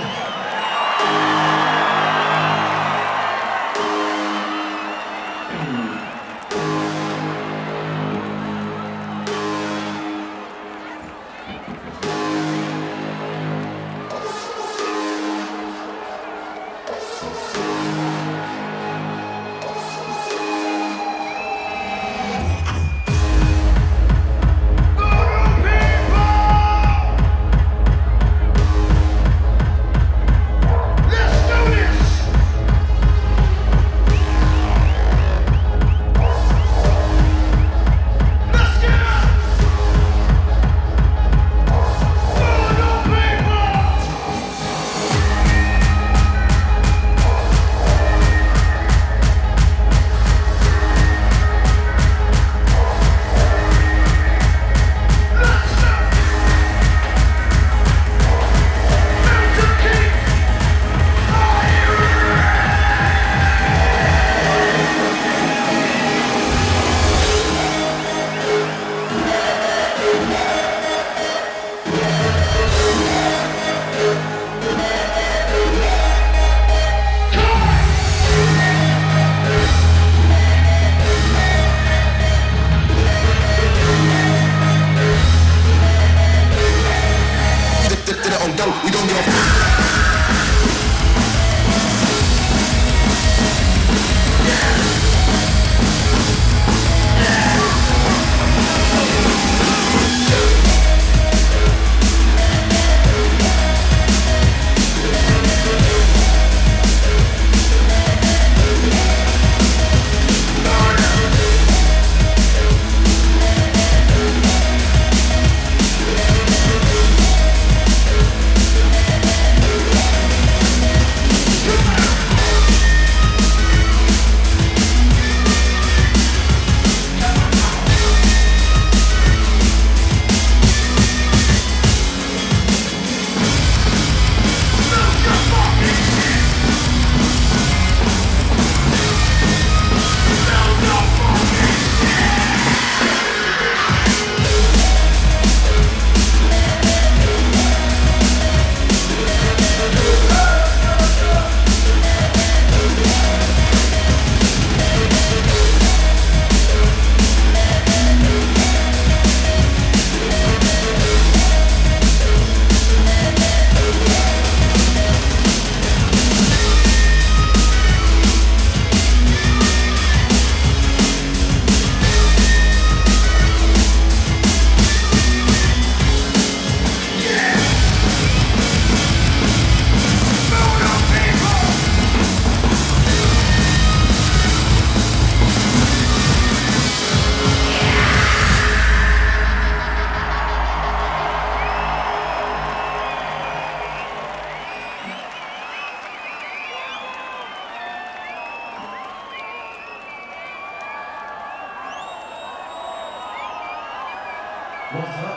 S1: What's up?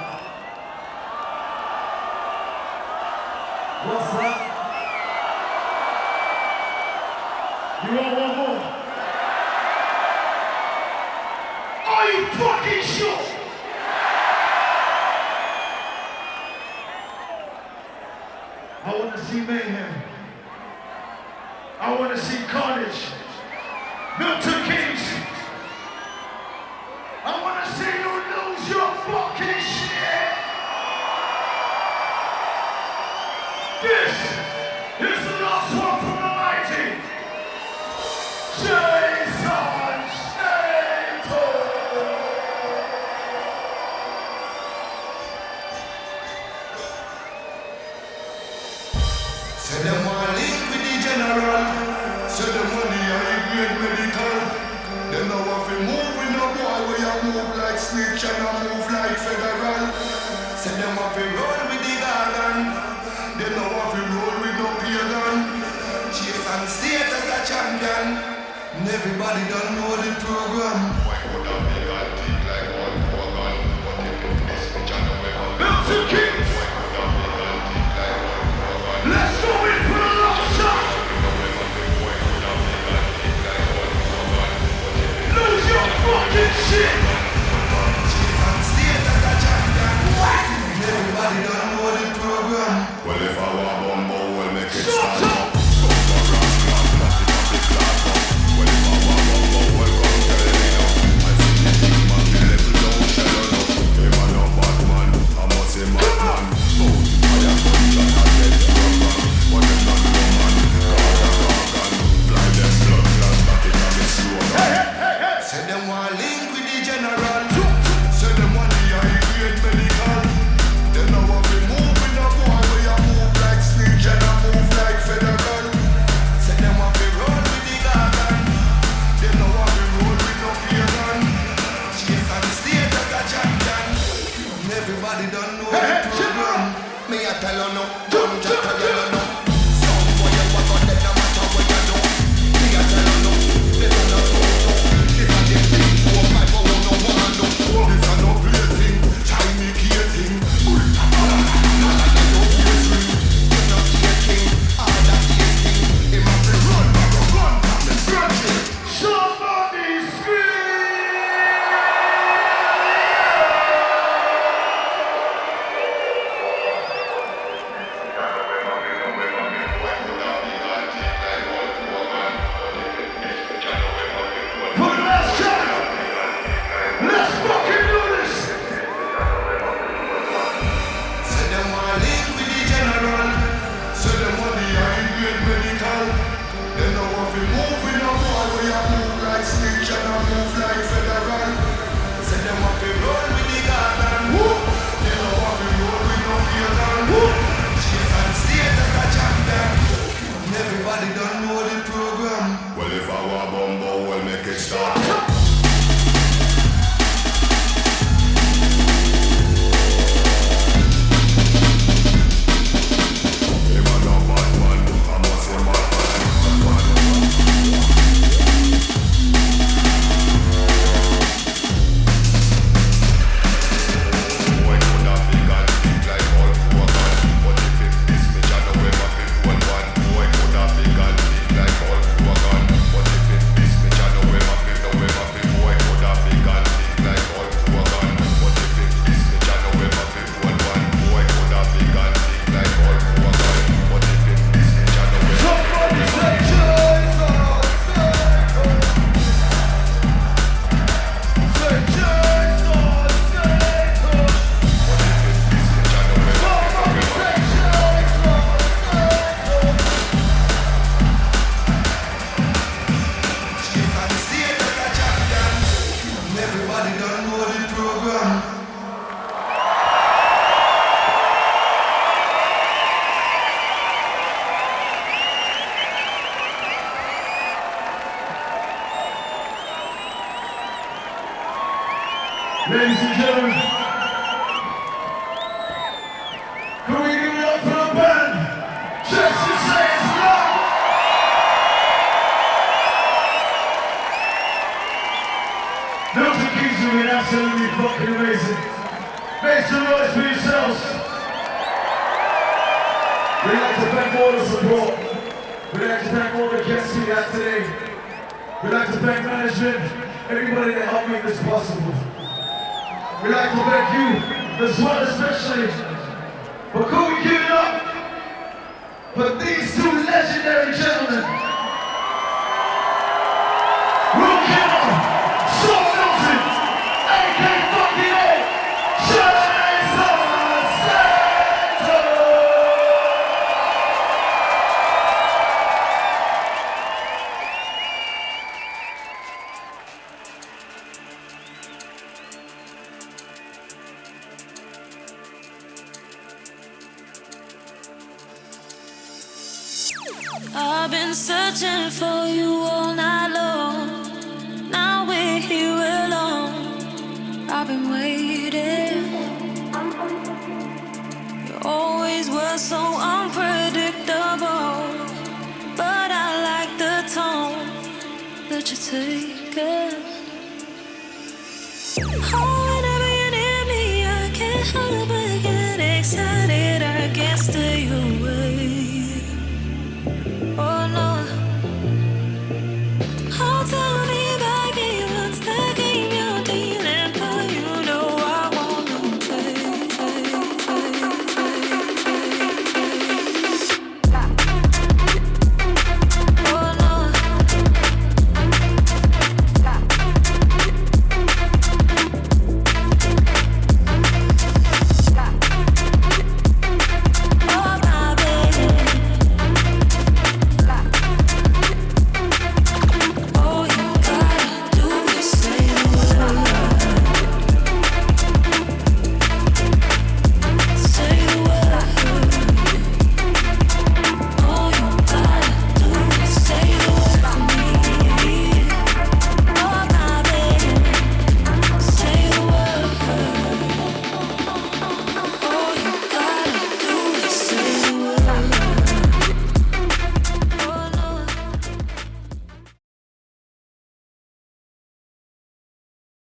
S1: What's up? You want one more? Are you fucking sure? I want to see mayhem. I want to see carnage. Milton Keynes. I want to see you lose your fucking shit. This is the last one from the mighty Jason Statham.
S6: Say them want link with the general. Say the money and the great medical. Them now have to move with no boy where you move like snitch and I move like federal. Say them have to roll with the garden. Them now have to roll with no pagan. Chase and state as a champion.
S5: Everybody don't know the program.
S1: Milton Keynes. Let's go in for the long shot. Lose your fucking shit.
S5: Everybody don't know the program.
S6: Well, if I want bumbo, we'll make it
S1: Shut
S6: stand
S1: up.
S6: up. Well, if I want bumbo, we'll come tell it now. I see the big man, the level down, shell on up. Hey man, no bad man, I must say mad man. Bout fire, gunshot, and dead program. But them not no man, gargan, gargan. Fly them blood, blood, back it on the slow down.
S5: Say them want link with the general. Say them want the high grade medical. Them know what we move in a boy, we a move like snitch and a move like federal. Say them want we roll with the garden. Them know what we roll with no pagan. Chase on the stage as a champion. Everybody don't know the program. Me a tell you no, don't just tell you no. Some boy you walk on them no matter what you do. Me a tell you no, this a no so-so. This a the big four five oh no one no. This a no play thing, shiny key thing.
S1: Somebody scream. For the last time, let's fucking do this.
S5: Say them want link with the general. Say them want the high grade medical. They know what we move in a boy, we a move like snitch and a move like federal. Say them want we roll with the garden. They know what we roll with no pagan. Chase on stage as a champion. Everybody don't know the program.
S6: Well, if I want bumbo, we'll make it start. Hey man, no bad man, I must say mad man. Boy, could have big and big like all four gun. But if it is me, I know where my fifth one one. Boy, could have big and big like all four gun. But if it is me, I know where my fifth, know where my fifth. Boy, could have big and big like all four gun. But if it is me, I know where my fifth one one. Boy, could have big and big like all four gun. But if it is me, I know where my
S1: Somebody
S6: fifth
S1: say
S6: one one.
S1: Say Jesus, Satan. Somebody say
S5: Chase on the stage as a champion. Everybody don't know the program.
S1: Ladies and gentlemen, can we give it up for the band? Just to say it's love. Milton Keynes have been absolutely fucking amazing. Make some noise for yourselves. We'd like to thank all the support. We'd like to thank all the guests we had today. We'd like to thank management, everybody that helped make this possible. We'd like to thank you as well, especially. But could we give it up for these two legendary gentlemen? Will Killer, Saul Milton, A K fucking A, Jason Santo.
S9: I've been searching for you all night long. Now we're here alone. I've been waiting. You always were so unpredictable, but I like the tone, the
S13: what you're taking. Oh, whenever you're near me, I can't help but